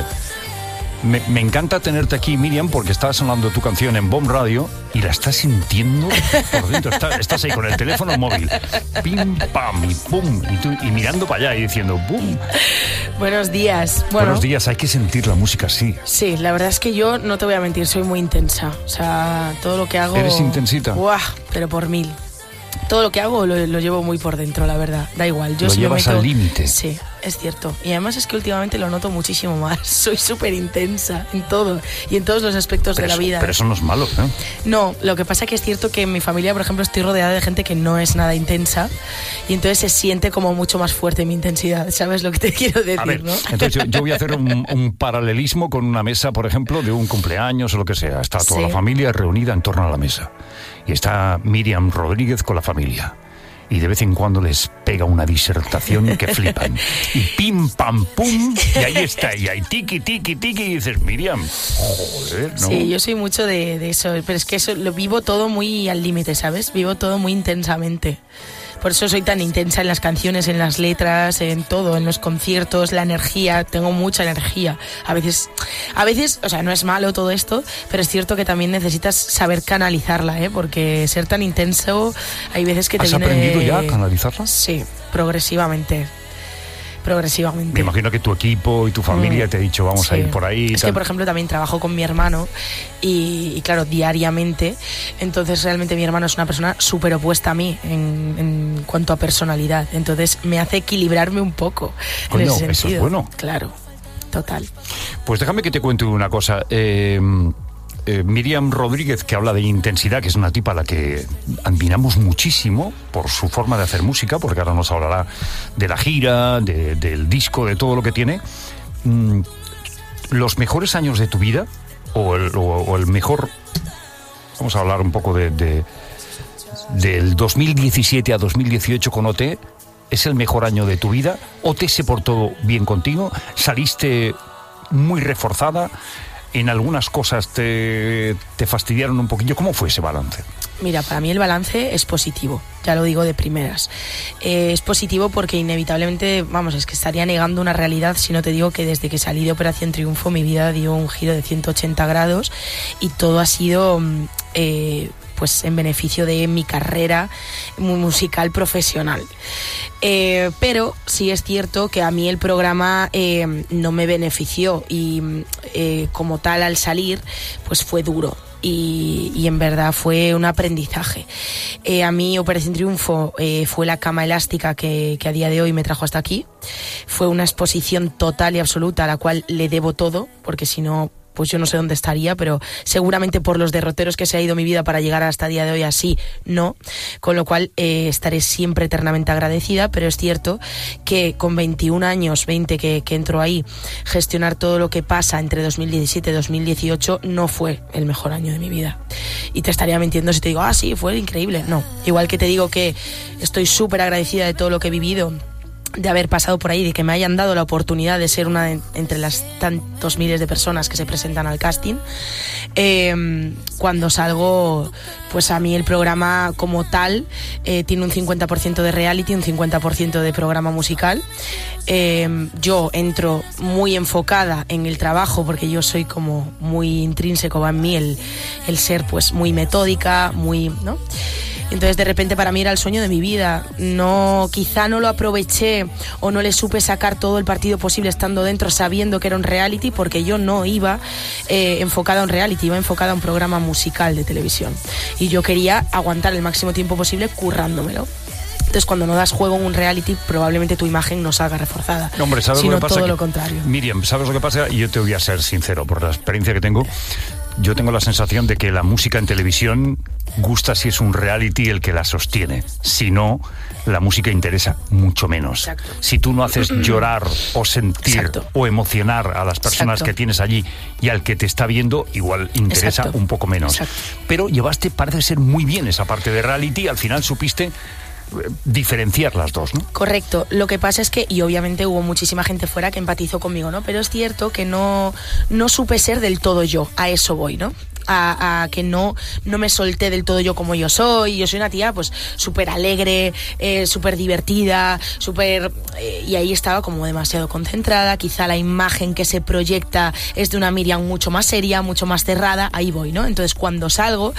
me, me encanta tenerte aquí, Miriam, porque está sonando tu canción en Bomb Radio y la estás sintiendo por dentro. Está, estás ahí con el teléfono móvil, pim, pam, y pum, y, tú, y mirando para allá y diciendo pum. Buenos días. Bueno, Buenos días, hay que sentir la música así. Sí, la verdad es que yo, no te voy a mentir, soy muy intensa. O sea, todo lo que hago... ¿Eres intensita? ¡Buah! Pero por mil. Todo lo que hago lo, lo llevo muy por dentro, la verdad. Da igual. Yo lo si llevas meto... al límite. Sí, es cierto. Y además es que últimamente lo noto muchísimo más. Soy súper intensa en todo y en todos los aspectos pero de la eso, vida. Pero eso no es malo, ¿eh? No, lo que pasa es que es cierto que en mi familia, por ejemplo, estoy rodeada de gente que no es nada intensa y entonces se siente como mucho más fuerte mi intensidad. ¿Sabes lo que te quiero decir? A ver, ¿no? entonces yo, yo voy a hacer un, un paralelismo con una mesa, por ejemplo, de un cumpleaños o lo que sea. Está toda Sí. la familia reunida en torno a la mesa y está Miriam Rodríguez con la familia. Y de vez en cuando les pega una disertación que flipan. Y pim, pam, pum, y ahí está ella. Y tiki, tiki, tiki, y dices, Miriam, joder, ¿no? Sí, yo soy mucho de, de eso, pero es que eso lo vivo todo muy al límite, ¿sabes? Vivo todo muy intensamente. Por eso soy tan intensa en las canciones, en las letras, en todo, en los conciertos, la energía, tengo mucha energía. A veces, a veces, o sea, no es malo todo esto, pero es cierto que también necesitas saber canalizarla, ¿eh? Porque ser tan intenso, hay veces que te ¿Has viene... aprendido ya a canalizarla? Sí, progresivamente. Progresivamente. Me imagino que tu equipo y tu familia mm. te ha dicho, vamos sí. a ir por ahí. Y es tal. que, por ejemplo, también trabajo con mi hermano y, y claro, diariamente. Entonces, realmente mi hermano es una persona súper opuesta a mí en, en cuanto a personalidad. Entonces, me hace equilibrarme un poco. Coño, en ese sentido. eso es bueno. Claro, total. Pues déjame que te cuente una cosa. Eh... Eh, Miriam Rodríguez, que habla de intensidad, que es una tipa a la que admiramos muchísimo por su forma de hacer música, porque ahora nos hablará de la gira, de, del disco, de todo lo que tiene. Mm, ¿los mejores años de tu vida o el, o, o el mejor... Vamos a hablar un poco de, de del dos mil diecisiete a dos mil dieciocho con O T, ¿es el mejor año de tu vida? ¿O T se portó bien contigo? ¿Saliste muy reforzada? ¿En algunas cosas te, te fastidiaron un poquillo? ¿Cómo fue ese balance? Mira, para mí el balance es positivo, ya lo digo de primeras. Eh, es positivo porque inevitablemente, vamos, es que estaría negando una realidad si no te digo que desde que salí de Operación Triunfo mi vida dio un giro de ciento ochenta grados y todo ha sido... Eh, pues en beneficio de mi carrera musical profesional. Eh, pero sí es cierto que a mí el programa eh, no me benefició y eh, como tal al salir pues fue duro. Y, y en verdad fue un aprendizaje. Eh, a mí Operación Triunfo eh, fue la cama elástica que, que a día de hoy me trajo hasta aquí. Fue una exposición total y absoluta a la cual le debo todo, porque si no, pues yo no sé dónde estaría, pero seguramente por los derroteros que se ha ido mi vida para llegar hasta el día de hoy así, no. Con lo cual eh, estaré siempre eternamente agradecida, pero es cierto que con veintiún años, veinte que, que entro ahí, gestionar todo lo que pasa entre dos mil diecisiete y dos mil dieciocho no fue el mejor año de mi vida. Y te estaría mintiendo si te digo, ah, sí, fue increíble. No. Igual que te digo que estoy súper agradecida de todo lo que he vivido, de haber pasado por ahí, de que me hayan dado la oportunidad de ser una de, entre las tantos miles de personas que se presentan al casting. Eh, cuando salgo, pues a mí el programa como tal eh, tiene un cincuenta por ciento de reality, un cincuenta por ciento de programa musical. Eh, yo entro muy enfocada en el trabajo porque yo soy como muy intrínseco, va en mí el, el ser pues muy metódica, muy, ¿no? Entonces de repente para mí era el sueño de mi vida. No, quizá no lo aproveché o no le supe sacar todo el partido posible estando dentro sabiendo que era un reality, porque yo no iba eh, enfocada a un reality, iba enfocada a un programa musical de televisión. Y yo quería aguantar el máximo tiempo posible currándomelo. Entonces cuando no das juego en un reality probablemente tu imagen no salga reforzada. No, hombre, ¿sabes sino lo que pasa? todo Que, lo contrario. Miriam, ¿sabes lo que pasa? Y yo te voy a ser sincero por la experiencia que tengo. Yo tengo la sensación de que la música en televisión gusta si es un reality el que la sostiene. Si no, la música interesa mucho menos. Exacto. Si tú no haces llorar o sentir Exacto. o emocionar a las personas Exacto. que tienes allí y al que te está viendo, igual interesa Exacto. un poco menos. Exacto. Pero llevaste, parece ser muy bien esa parte de reality, al final supiste diferenciar las dos, ¿no? Correcto. Lo que pasa es que, y obviamente hubo muchísima gente fuera que empatizó conmigo, ¿no? Pero es cierto que no, no supe ser del todo yo, a eso voy, ¿no? A, a que no, no me solté del todo yo como yo soy. Yo soy una tía pues súper alegre, eh, súper divertida, súper... Eh, y ahí estaba como demasiado concentrada. Quizá la imagen que se proyecta es de una Miriam mucho más seria, mucho más cerrada. Ahí voy, ¿no? Entonces cuando salgo,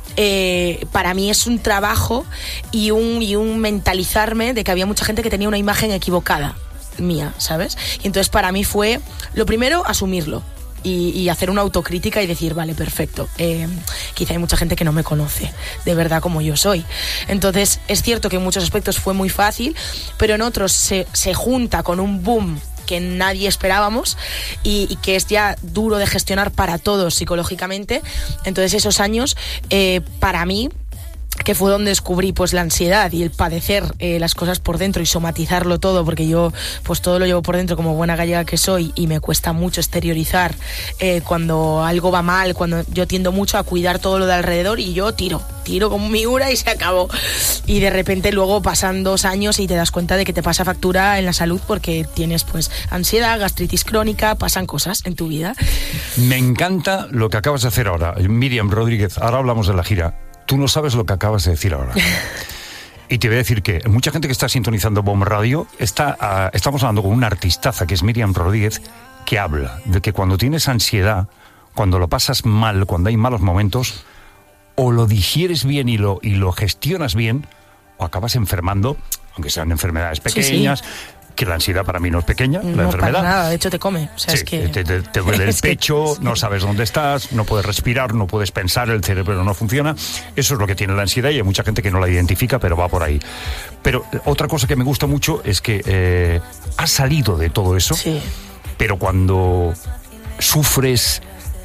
eh, para mí es un trabajo y un, y un mentalizarme de que había mucha gente que tenía una imagen equivocada mía, ¿sabes? Y entonces para mí fue, lo primero, asumirlo. Y, y hacer una autocrítica y decir, vale, perfecto, eh, quizá hay mucha gente que no me conoce de verdad como yo soy. Entonces es cierto que en muchos aspectos fue muy fácil, pero en otros se, se junta con un boom que nadie esperábamos y, y que es ya duro de gestionar para todos psicológicamente. Entonces esos años eh, para mí, que fue donde descubrí pues la ansiedad y el padecer eh, las cosas por dentro y somatizarlo todo, porque yo pues todo lo llevo por dentro como buena gallega que soy y me cuesta mucho exteriorizar eh, cuando algo va mal, cuando yo tiendo mucho a cuidar todo lo de alrededor y yo tiro, tiro como mi ura y se acabó. Y de repente luego pasan dos años y te das cuenta de que te pasa factura en la salud porque tienes pues ansiedad, gastritis crónica, pasan cosas en tu vida. Me encanta lo que acabas de hacer ahora, Miriam Rodríguez. Ahora hablamos de la gira. Tú no sabes lo que acabas de decir ahora. Y te voy a decir que mucha gente que está sintonizando B O M Radio, está, uh, estamos hablando con una artistaza que es Miriam Rodríguez, que habla de que cuando tienes ansiedad, cuando lo pasas mal, cuando hay malos momentos, o lo digieres bien y lo, y lo gestionas bien, o acabas enfermando, aunque sean enfermedades pequeñas. Sí, sí. Que la ansiedad para mí no es pequeña, no, la enfermedad. Para nada, de hecho te come. O sea, sí, es que... te, te, te duele el pecho, no sabes dónde estás, no puedes respirar, no puedes pensar, el cerebro no funciona. Eso es lo que tiene la ansiedad y hay mucha gente que no la identifica, pero va por ahí. Pero otra cosa que me gusta mucho es que eh, has salido de todo eso, sí. Pero cuando sufres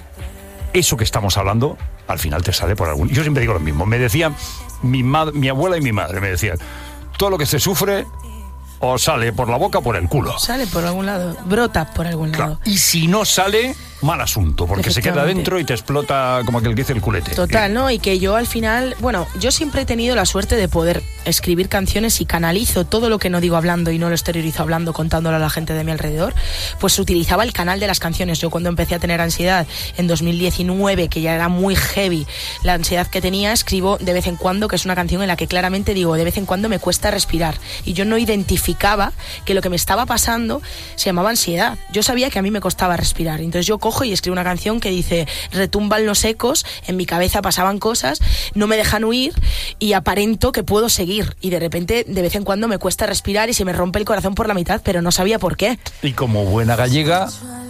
eso que estamos hablando, al final te sale por algún... Yo siempre digo lo mismo, me decían, mi, ma... mi abuela y mi madre me decían, todo lo que se sufre... o sale por la boca o por el culo. Sale por algún lado, brota por algún lado. Claro. Y si no sale, mal asunto, porque se queda dentro y te explota como aquel que dice el culete. Total, ¿no? Y que yo al final, bueno, yo siempre he tenido la suerte de poder escribir canciones y canalizo todo lo que no digo hablando y no lo exteriorizo hablando, contándolo a la gente de mi alrededor, pues utilizaba el canal de las canciones. Yo cuando empecé a tener ansiedad en dos mil diecinueve, que ya era muy heavy la ansiedad que tenía, escribo De vez en cuando, que es una canción en la que claramente digo, de vez en cuando me cuesta respirar. Y yo no identificaba que lo que me estaba pasando se llamaba ansiedad. Yo sabía que a mí me costaba respirar. Entonces yo cojo y escribo una canción que dice: retumban los ecos, en mi cabeza pasaban cosas, no me dejan huir y aparento que puedo seguir. Y de repente, de vez en cuando me cuesta respirar y se me rompe el corazón por la mitad, pero no sabía por qué. Y como buena gallega,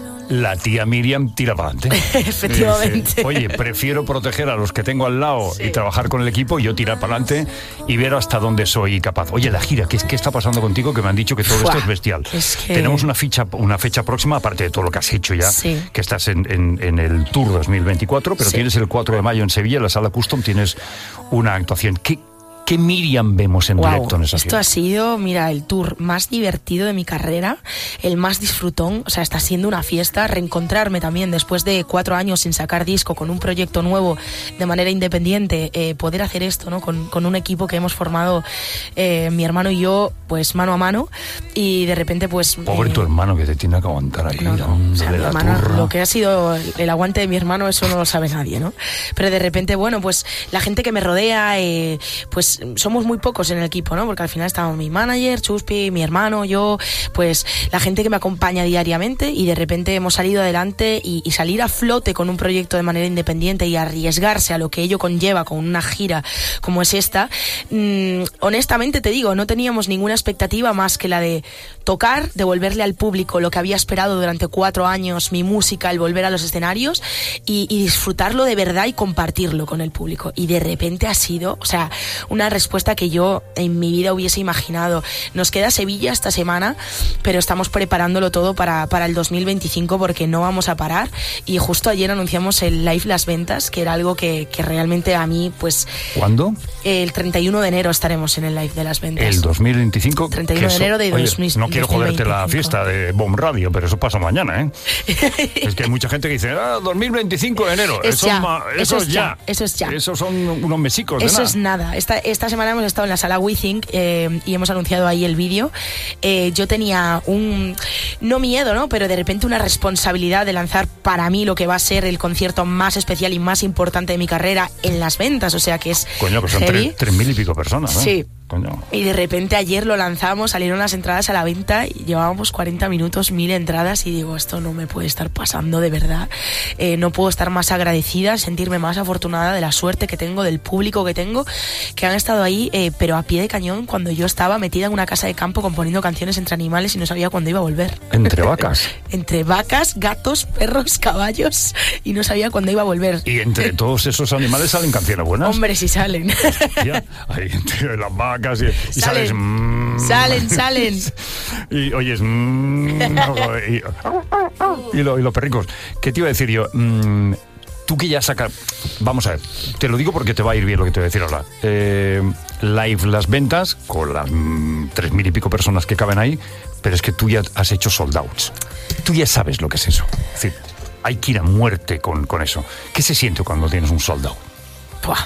la tía Miriam tira para adelante. Efectivamente. Dice, oye, prefiero proteger a los que tengo al lado sí. y trabajar con el equipo y yo tirar para adelante y ver hasta dónde soy capaz. Oye, la gira, ¿qué, qué está pasando contigo? Que me han dicho que todo Fua, esto es bestial. Es que... Tenemos una fecha, una fecha próxima, aparte de todo lo que has hecho ya, sí. que estás en, en, en el Tour dos mil veinticuatro, pero sí. tienes el cuatro de mayo en Sevilla, en la Sala Custom, tienes una actuación. ¿Qué, ¿Qué Miriam vemos en wow, directo en esa esto gira? ha sido, mira, el tour más divertido de mi carrera, el más disfrutón, o sea, está siendo una fiesta, reencontrarme también después de cuatro años sin sacar disco, con un proyecto nuevo de manera independiente, eh, poder hacer esto, ¿no? Con, con un equipo que hemos formado eh, mi hermano y yo, pues mano a mano, y de repente, pues... Pobre eh, tu hermano que te tiene que aguantar ahí. No, no, o sea, mi hermano, lo que ha sido el aguante de mi hermano, eso no lo sabe nadie, ¿no? Pero de repente, bueno, pues la gente que me rodea, eh, pues somos muy pocos en el equipo, ¿no? Porque al final estaba mi manager, Chuspi, mi hermano, yo, pues la gente que me acompaña diariamente, y de repente hemos salido adelante y, y salir a flote con un proyecto de manera independiente y arriesgarse a lo que ello conlleva con una gira como es esta. Mmm, honestamente te digo, no teníamos ninguna expectativa más que la de tocar, devolverle al público lo que había esperado durante cuatro años, mi música, el volver a los escenarios y, y disfrutarlo de verdad y compartirlo con el público. Y de repente ha sido, o sea, una respuesta que yo en mi vida hubiese imaginado. Nos queda Sevilla esta semana, pero estamos preparándolo todo para, para el dos mil veinticinco, porque no vamos a parar. Y justo ayer anunciamos el Live Las Ventas, que era algo que, que realmente a mí, pues... ¿Cuándo? El treinta y uno de enero estaremos en el Live de Las Ventas. ¿El dos mil veinticinco? treinta y uno de enero de Oye, dos mil veinticinco. No quiero joderte la fiesta de Bomb Radio, pero eso pasa mañana, ¿eh? Es que hay mucha gente que dice, ah, dos mil veinticinco de enero. Es eso, ya, ma, eso, eso es es ya. ya. Eso es ya. Esos son unos mesicos de Eso nada. es nada. Esta, esta semana hemos estado en la sala WeThink eh, y hemos anunciado ahí el vídeo. Eh, yo tenía un, no miedo, ¿no? Pero de repente una responsabilidad de lanzar para mí lo que va a ser el concierto más especial y más importante de mi carrera en Las Ventas, o sea que es Coño, que son heavy. tres, tres mil y pico personas, ¿no? Sí. Coño. Y de repente ayer lo lanzamos, salieron las entradas a la venta y llevábamos cuarenta minutos, mil entradas, y digo, esto no me puede estar pasando de verdad. Eh, no puedo estar más agradecida, sentirme más afortunada de la suerte que tengo, del público que tengo, que han estado ahí, eh, pero a pie de cañón, cuando yo estaba metida en una casa de campo componiendo canciones entre animales y no sabía cuándo iba a volver. ¿Entre vacas? Entre vacas, gatos, perros, caballos, y no sabía cuándo iba a volver. Y entre todos esos animales salen canciones buenas. Hombre, sí salen. Ya, ahí entre las vacas y, y salen, sales... Mmm, salen, salen. Y oyes... Mmm, y, y, lo, y los perricos. ¿Qué te iba a decir yo? Mmm, tú que ya sacas... Vamos a ver, te lo digo porque te va a ir bien lo que te voy a decir ahora. Eh, live Las Ventas, con las mmm, tres mil y pico personas que caben ahí, pero es que tú ya has hecho sold outs. Tú ya sabes lo que es eso. Es decir, hay que ir a muerte con, con eso. ¿Qué se siente cuando tienes un sold out? Buah.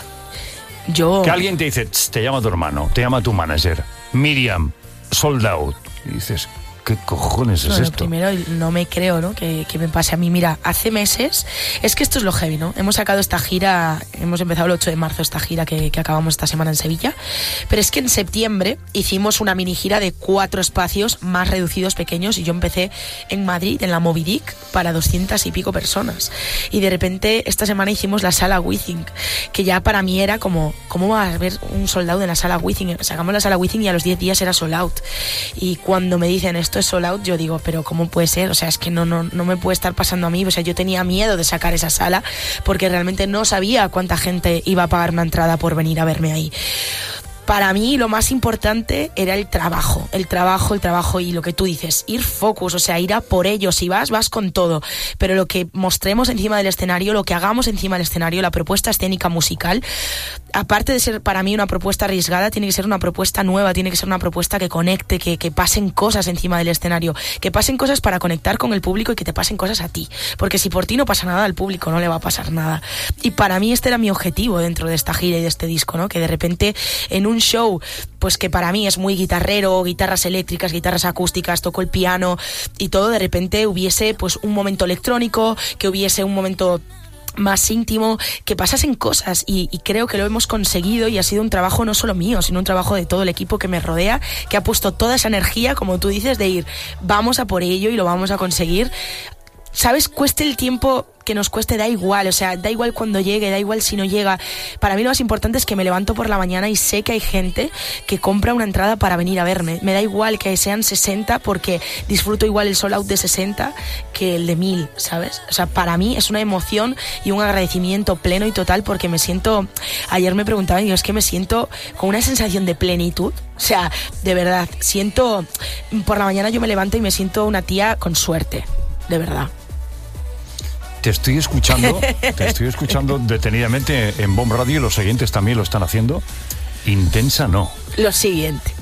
Yo... Que alguien te dice, te llama tu hermano, te llama tu manager, Miriam, sold out. Y dices, ¿qué cojones es bueno, esto? Primero, no me creo, ¿no? Que, que me pase a mí. Mira, hace meses, es que esto es lo heavy, ¿no? Hemos sacado esta gira, hemos empezado el ocho de marzo esta gira que, que acabamos esta semana en Sevilla, pero es que en septiembre hicimos una mini gira de cuatro espacios más reducidos, pequeños, y yo empecé en Madrid, en la Moby Dick, para doscientas y pico personas. Y de repente, esta semana hicimos la sala WeThink, que ya para mí era como, ¿cómo va a haber un sold out en la sala WeThink? Sacamos la sala WeThink y a los diez días era sold out. Y cuando me dicen esto es sold out, yo digo, pero ¿cómo puede ser? O sea, es que no, no, no me puede estar pasando a mí. O sea, yo tenía miedo de sacar esa sala porque realmente no sabía cuánta gente iba a pagar una entrada por venir a verme ahí. Para mí lo más importante era el trabajo, el trabajo, el trabajo y lo que tú dices, ir focus, o sea, ir a por ello. Si vas, vas con todo, pero lo que mostremos encima del escenario, lo que hagamos encima del escenario, la propuesta escénica musical, aparte de ser para mí una propuesta arriesgada, tiene que ser una propuesta nueva, tiene que ser una propuesta que conecte, que, que pasen cosas encima del escenario, que pasen cosas para conectar con el público y que te pasen cosas a ti, porque si por ti no pasa nada, al público no le va a pasar nada. Y para mí este era mi objetivo dentro de esta gira y de este disco, ¿no? Que de repente en un un show, pues que para mí es muy guitarrero, guitarras eléctricas, guitarras acústicas, toco el piano y todo, de repente hubiese pues un momento electrónico, que hubiese un momento más íntimo, que pasasen cosas y, y creo que lo hemos conseguido y ha sido un trabajo no solo mío, sino un trabajo de todo el equipo que me rodea, que ha puesto toda esa energía, como tú dices, de ir, vamos a por ello y lo vamos a conseguir. ¿sabes? Cueste el tiempo que nos cueste, da igual, o sea, da igual cuando llegue, da igual si no llega. Para mí lo más importante es que me levanto por la mañana y sé que hay gente que compra una entrada para venir a verme. Me da igual que sean sesenta porque disfruto igual el sold out de sesenta que el de mil, ¿sabes? O sea, para mí es una emoción y un agradecimiento pleno y total porque me siento, ayer me preguntaban y yo es que me siento con una sensación de plenitud. O sea, de verdad, siento, por la mañana yo me levanto y me siento una tía con suerte, de verdad. Te estoy escuchando, te estoy escuchando detenidamente en Bomb Radio y los oyentes también lo están haciendo. Intensa no. Lo siguiente.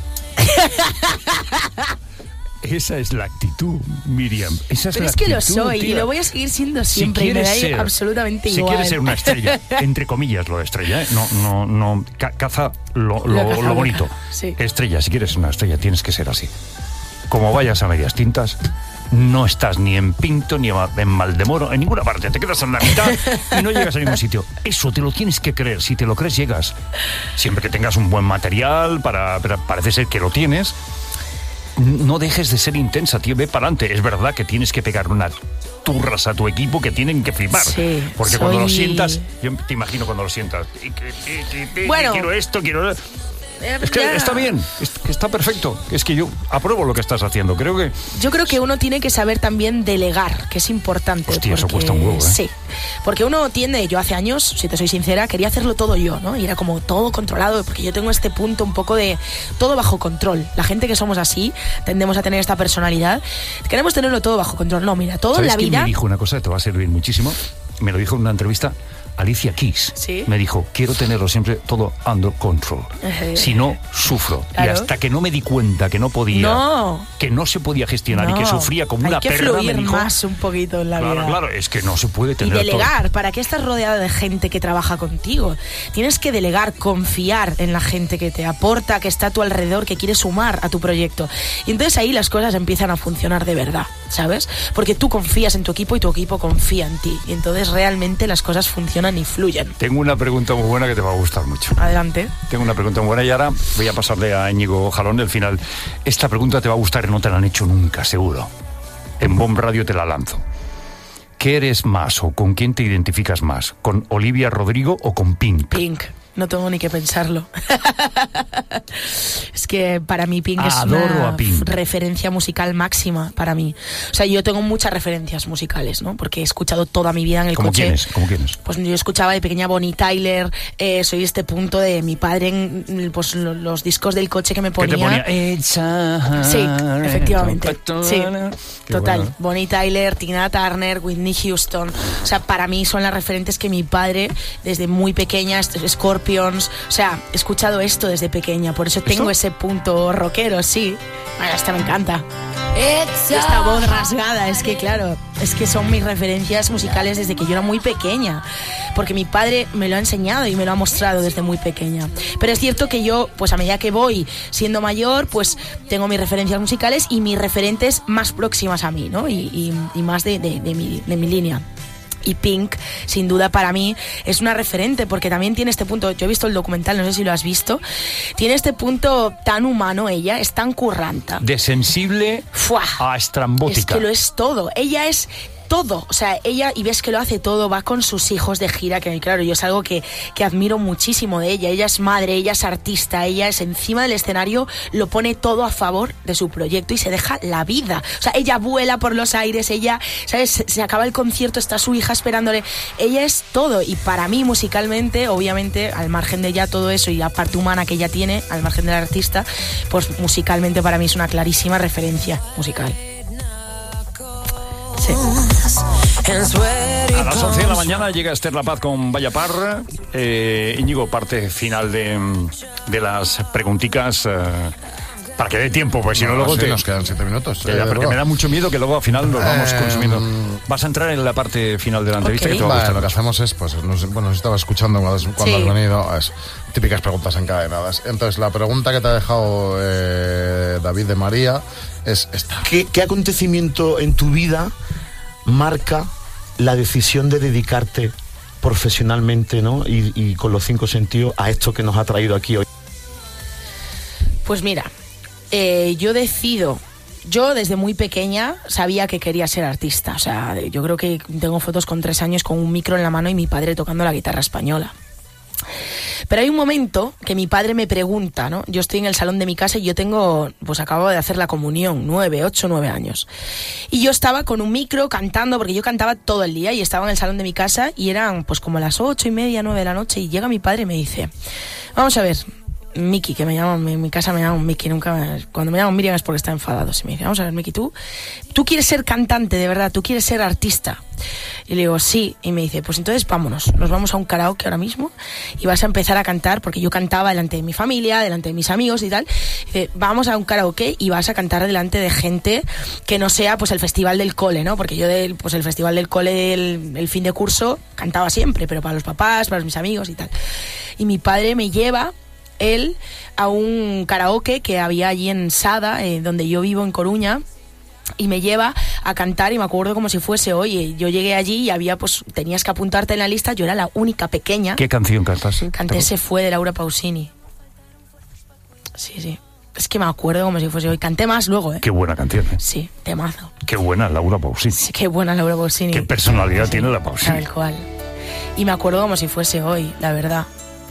Esa es la actitud, Miriam. Esa es Pero la es que actitud, lo soy tía. y lo voy a seguir siendo siempre. Si y me da ser, absolutamente si igual. Si quieres ser una estrella, entre comillas lo de estrella, ¿eh? No, no, no, ca- caza lo, lo, Lo caza lo bonito. sí. Estrella, si quieres ser una estrella, tienes que ser así. Como vayas a medias tintas, no estás ni en Pinto, ni en Maldemoro, en ninguna parte. Te quedas en la mitad y no llegas a ningún sitio. Eso te lo tienes que creer. Si te lo crees, llegas. Siempre que tengas un buen material, para, para parece ser que lo tienes. No dejes de ser intensa, tío. Ve para adelante. Es verdad que tienes que pegar unas turras a tu equipo que tienen que flipar. Sí, porque soy... cuando lo sientas, yo te imagino cuando lo sientas. Bueno. Quiero esto, quiero... Es que Ya. está bien, es que está perfecto. Es que yo apruebo lo que estás haciendo. Creo que... Yo creo que uno tiene que saber también delegar, que es importante. Hostia, eso porque- cuesta un huevo, ¿eh? Sí, porque uno tiende, yo hace años, si te soy sincera, quería hacerlo todo yo, ¿no? Y era como todo controlado, porque yo tengo este punto un poco de todo bajo control. La gente que somos así, tendemos a tener esta personalidad. Queremos tenerlo todo bajo control. No, mira, todo en ¿Sabes la quién vida... me dijo una cosa que te va a servir muchísimo? Me lo dijo en una entrevista Alicia Keys. ¿Sí? Me dijo, quiero tenerlo siempre todo under control. Ejé. Si no, sufro. Claro. Y hasta que no me di cuenta que no podía, No. que no se podía gestionar y No. que sufría como Hay una que perra, me fluir dijo... más un poquito en la Claro, vida. claro, es que no se puede Y tener delegar, todo. ¿para qué estás rodeada de gente que trabaja contigo? Tienes que delegar, confiar en la gente que te aporta, que está a tu alrededor, que quiere sumar a tu proyecto. Y entonces ahí las cosas empiezan a funcionar de verdad, ¿sabes? Porque tú confías en tu equipo y tu equipo confía en ti. Y entonces realmente las cosas funcionan y fluyen. Tengo una pregunta muy buena que te va a gustar mucho. Adelante. Tengo una pregunta muy buena y ahora voy a pasarle a Íñigo Jalón el final. Esta pregunta te va a gustar y no te la han hecho nunca, seguro. En Bomb Radio te la lanzo. ¿Qué eres más o con quién te identificas más? ¿Con Olivia Rodrigo o con Pink? Pink. No tengo ni que pensarlo. Es que para mí Pink es Adoro una a Pink. referencia musical máxima para mí. O sea, yo tengo muchas referencias musicales, ¿no? Porque he escuchado toda mi vida en el ¿Cómo coche. quiénes? ¿Cómo quiénes? Pues yo escuchaba de pequeña Bonnie Tyler, eh, soy este punto de mi padre en pues, lo- los discos del coche que me ¿Qué ponía. te ponía? It's a- Sí, efectivamente. Sí, Qué total. bueno. Bonnie Tyler, Tina Turner, Whitney Houston. O sea, para mí son las referentes que mi padre, desde muy pequeña, est- Scorpions. O sea, he escuchado esto desde pequeña. Por eso tengo ese punto rockero, sí. Bueno, esta me encanta. Esta voz rasgada, es que claro, es que son mis referencias musicales desde que yo era muy pequeña, porque mi padre me lo ha enseñado y me lo ha mostrado desde muy pequeña. Pero es cierto que yo, pues a medida que voy siendo mayor, pues tengo mis referencias musicales y mis referentes más próximas a mí, ¿no? Y, y, y más de, de, de, mi, de mi línea. Y Pink, sin duda para mí, es una referente porque también tiene este punto, yo he visto el documental, no sé si lo has visto, tiene este punto tan humano ella, es tan curranta. De sensible ¡Fua! a estrambótica. Es que lo es todo, ella es todo, o sea, ella, y ves que lo hace todo, va con sus hijos de gira, que claro, yo es algo que, que admiro muchísimo de ella, ella es madre, ella es artista, ella es encima del escenario, lo pone todo a favor de su proyecto y se deja la vida, o sea, ella vuela por los aires, ella, ¿sabes? Se, se acaba el concierto, está su hija esperándole, ella es todo, y para mí musicalmente, obviamente, al margen de ya todo eso y la parte humana que ella tiene, al margen del artista, pues musicalmente para mí es una clarísima referencia musical. Sí. A las once de la mañana llega Esther La Paz con Vaya Parra. Eh, Íñigo, parte final de, de las preguntitas. Eh, para que dé tiempo, pues si no, No, luego sí, te... nos quedan siete minutos. Ya, ya, eh, porque luego. me da mucho miedo que luego al final nos vamos Eh, consumiendo. Vas a entrar en la parte final de la entrevista Ok. que te va a Vale, gustar lo que mucho. hacemos es, pues, nos, bueno, nos estaba escuchando cuando, cuando Sí. has venido, es, típicas preguntas encadenadas. Entonces, la pregunta que te ha dejado eh, David de María es esta. ¿Qué, ¿Qué acontecimiento en tu vida marca la decisión de dedicarte profesionalmente, ¿no? y, y con los cinco sentidos a esto que nos ha traído aquí hoy? Pues mira, eh, yo decido yo desde muy pequeña sabía que quería ser artista. O sea, yo creo que tengo fotos con tres años con un micro en la mano y mi padre tocando la guitarra española. Pero hay un momento que mi padre me pregunta, ¿no? Yo estoy en el salón de mi casa y yo tengo, pues acabo de hacer la comunión, nueve, ocho, nueve años. Y yo estaba con un micro cantando, porque yo cantaba todo el día y estaba en el salón de mi casa y eran pues como las ocho y media, nueve de la noche y llega mi padre y me dice, vamos a ver, Miki, que me llaman, en mi casa me llaman Miki, nunca me, cuando me llaman Miriam es porque está enfadado. Y me dice, vamos a ver, Miki, tú, tú quieres ser cantante, de verdad, tú quieres ser artista. Y le digo, sí, y me dice, pues entonces vámonos, nos vamos a un karaoke ahora mismo y vas a empezar a cantar, porque yo cantaba delante de mi familia, delante de mis amigos y tal. Y dice, vamos a un karaoke y vas a cantar delante de gente que no sea pues el festival del cole, ¿no? Porque yo del, pues el festival del cole, el, el fin de curso, cantaba siempre, pero para los papás, para mis amigos y tal. Y mi padre me lleva él a un karaoke que había allí en Sada, eh, donde yo vivo en Coruña, y me lleva a cantar y me acuerdo como si fuese hoy. Yo llegué allí y había, pues, tenías que apuntarte en la lista, yo era la única pequeña. ¿Qué canción cantaste? Canté Se fue de Laura Pausini. Sí, sí. Es que me acuerdo como si fuese hoy. Canté más luego, ¿eh? Qué buena canción, ¿eh? Sí, temazo. Qué buena Laura Pausini. Sí, qué buena Laura Pausini. Qué personalidad sí, tiene la Pausini. Tal cual. Y me acuerdo como si fuese hoy, la verdad.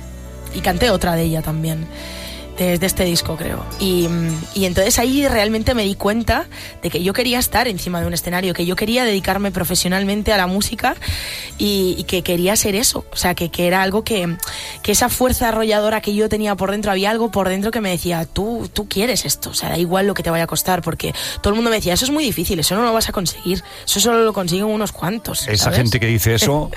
Y canté otra de ella también, de, de este disco, creo. Y, y entonces ahí realmente me di cuenta de que yo quería estar encima de un escenario, que yo quería dedicarme profesionalmente a la música y, y que quería ser eso. O sea, que, que era algo que, que esa fuerza arrolladora que yo tenía por dentro, había algo por dentro que me decía, tú, tú quieres esto, o sea, da igual lo que te vaya a costar, porque todo el mundo me decía, eso es muy difícil, eso no lo vas a conseguir, eso solo lo consiguen unos cuantos. Esa ¿sabes? gente que dice eso,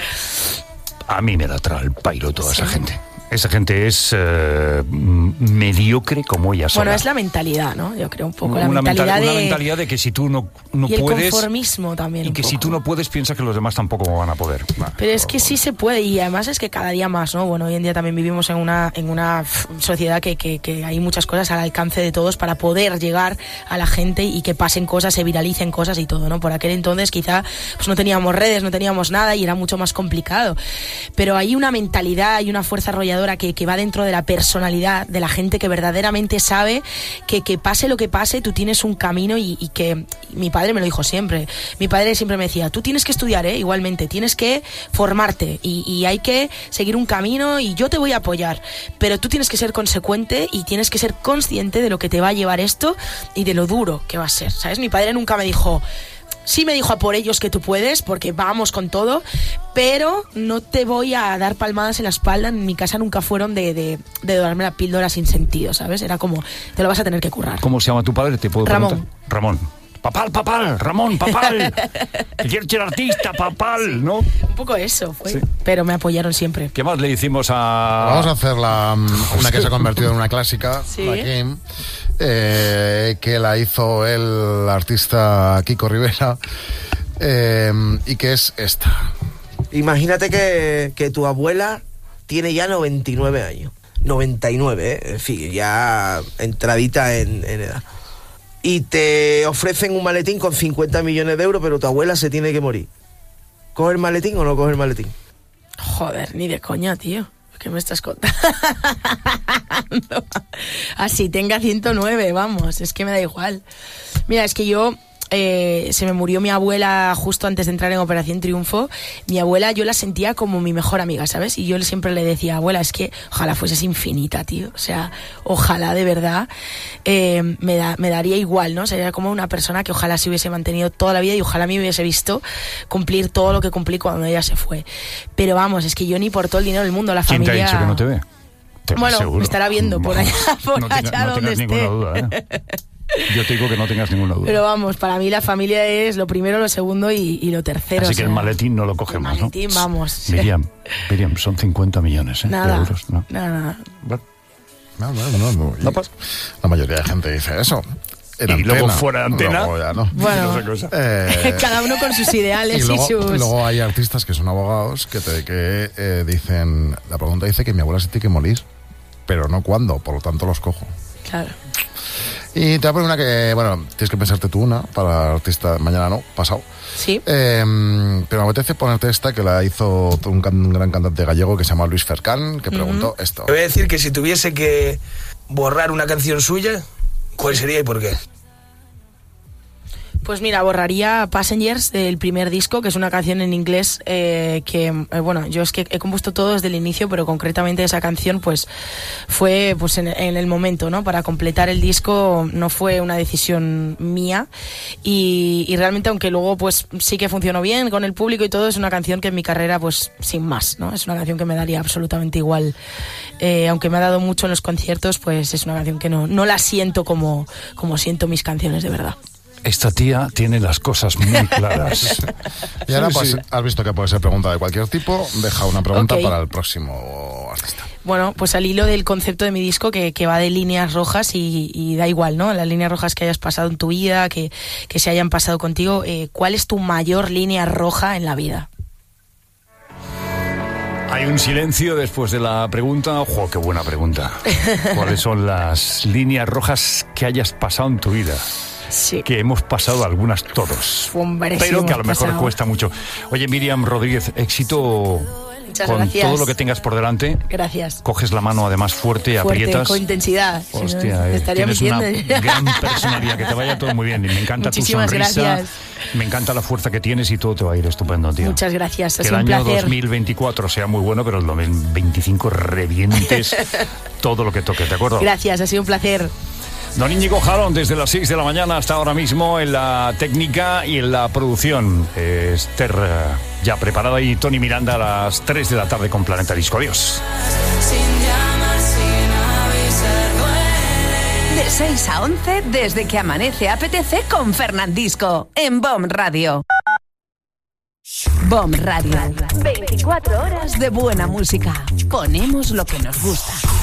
a mí me da el pairo toda Sí. esa gente. Esa gente es eh, mediocre como ella sola. Bueno, es la mentalidad, ¿no? Yo creo un poco la una mentalidad mental- de... Una mentalidad de que si tú no, no y el puedes... conformismo también Y un que poco. si tú no puedes, piensas que los demás tampoco van a poder. Nah, Pero es no, que sí se puede, y además es que cada día más, ¿no? Bueno, hoy en día también vivimos en una, en una pf, sociedad que, que, que hay muchas cosas al alcance de todos para poder llegar a la gente y que pasen cosas, se viralicen cosas y todo, ¿no? Por aquel entonces quizá pues no teníamos redes, no teníamos nada y era mucho más complicado. Pero hay una mentalidad, hay una fuerza arrolladora que, que va dentro de la personalidad de la gente que verdaderamente sabe que, que pase lo que pase, tú tienes un camino y, y que y mi padre me lo dijo siempre. Mi padre siempre me decía, tú tienes que estudiar, ¿eh? Igualmente, tienes que formarte y, y hay que seguir un camino y yo te voy a apoyar, pero tú tienes que ser consecuente y tienes que ser consciente de lo que te va a llevar esto y de lo duro que va a ser, ¿sabes? Mi padre nunca me dijo... Sí me dijo a por ellos que tú puedes, porque vamos con todo, pero no te voy a dar palmadas en la espalda. En mi casa nunca fueron de, de, de darme la píldora sin sentido, ¿sabes? Era como, te lo vas a tener que currar. ¿Cómo se llama tu padre? ¿Te puedo Ramón. preguntar? Ramón. Papal, papal, Ramón, papal. Que quiero ser artista, papal, ¿no? Un poco eso fue, Sí. pero me apoyaron siempre. ¿Qué más le hicimos a...? Vamos a hacer la, una que se ha convertido en una clásica, Sí. la Kim, eh, que la hizo el artista Kiko Rivera, eh, y que es esta. Imagínate que, que tu abuela tiene ya noventa y nueve años. noventa y nueve, ¿eh? En fin, ya entradita en, en edad. Y te ofrecen un maletín con cincuenta millones de euros, pero tu abuela se tiene que morir. ¿Coge el maletín o no coge el maletín? Joder, ni de coña, tío. ¿Qué me estás contando? Así tenga ciento nueve, vamos, es que me da igual. Mira, es que yo... Eh, se me murió mi abuela justo antes de entrar en Operación Triunfo. Mi abuela yo la sentía como mi mejor amiga, ¿sabes? Y yo siempre le decía, abuela, es que ojalá fueses infinita, tío. O sea, ojalá de verdad eh, me, da, me daría igual, ¿no? Sería como una persona que ojalá se hubiese mantenido toda la vida y ojalá me hubiese visto cumplir todo lo que cumplí cuando ella se fue. Pero vamos, es que yo ni por todo el dinero del mundo, la ¿Quién familia... te ha dicho que no te ve? Te Bueno, seguro. me estará viendo por allá, por no allá tenga- no donde tengas esté. ninguna duda, ¿eh? Yo te digo que no tengas ninguna duda. Pero vamos, para mí la familia es lo primero, lo segundo y, y lo tercero. Así o que sea, el maletín no lo cogemos, el maletín, ¿no? vamos. Miriam, Miriam, son cincuenta millones, ¿eh? Nada, de euros, ¿no? nada, nada. Bueno, No, no, no, no. Y no pasa. la mayoría de gente dice eso. En Y luego antena. fuera de antena. Luego ya no. Bueno, Otra cosa. Eh, cada uno con sus y ideales y, luego, sus... luego hay artistas que son abogados que, te, que eh, dicen, la pregunta dice que mi abuela se tiene que morir, pero no cuándo, por lo tanto los cojo. Claro. Y te voy a poner una que, bueno, tienes que pensarte tú una para artista, mañana no, pasado. Sí. Eh, pero me apetece ponerte esta que la hizo un, can- un gran cantante gallego que se llama Luis Fercán, que preguntó esto. Te voy a decir que si tuviese que borrar una canción suya, ¿cuál sería y por qué? Pues mira, borraría Passengers del primer disco, que es una canción en inglés eh, que, eh, bueno, yo es que he compuesto todo desde el inicio, pero concretamente esa canción pues fue pues en, en el momento, ¿no? Para completar el disco no fue una decisión mía y, y realmente aunque luego pues sí que funcionó bien con el público y todo, es una canción que en mi carrera pues sin más, ¿no? Es una canción que me daría absolutamente igual. Eh, aunque me ha dado mucho en los conciertos, pues es una canción que no, no la siento como, como siento mis canciones de verdad. Esta tía tiene las cosas muy claras. Y ahora Sí, pues, sí. has visto que puede ser pregunta de cualquier tipo. Deja una pregunta Ok. para el próximo artista. Bueno, pues al hilo del concepto de mi disco que, que va de líneas rojas y, y da igual, ¿no? Las líneas rojas que hayas pasado en tu vida, que, que se hayan pasado contigo, eh, ¿cuál es tu mayor línea roja en la vida? Hay un silencio después de la pregunta. ¡Ojo, qué buena pregunta! ¿Cuáles son las líneas rojas que hayas pasado en tu vida? Sí. Que hemos pasado algunas todos. Hombre, sí, pero que a lo hemos mejor pasado. cuesta mucho. Oye, Miriam Rodríguez, éxito Muchas con gracias. todo lo que tengas por delante. Gracias. Coges la mano además fuerte, Fuerte, aprietas. con intensidad. Si no, Hostia, me eh, estaría tienes una mintiendo. gran personalidad, que te vaya todo muy bien. Y me encanta Muchísimas tu sonrisa, gracias. me encanta la fuerza que tienes y todo te va a ir estupendo, tío. Muchas gracias, ha Que el sido un año placer. dos mil veinticuatro sea muy bueno, pero el dos mil veinticinco revientes todo lo que toques, ¿de acuerdo? Gracias, ha sido un placer. Don Íñigo Jalón, desde las seis de la mañana hasta ahora mismo en la técnica y en la producción. Eh, Esther eh, ya preparada y Tony Miranda a las tres de la tarde con Planeta Disco. Adiós. Sin llamar, sin avisar, duele. De seis a once, desde que amanece A P T C con Fernandisco, en B O M Radio. B O M Radio. veinticuatro horas de buena música. Ponemos lo que nos gusta.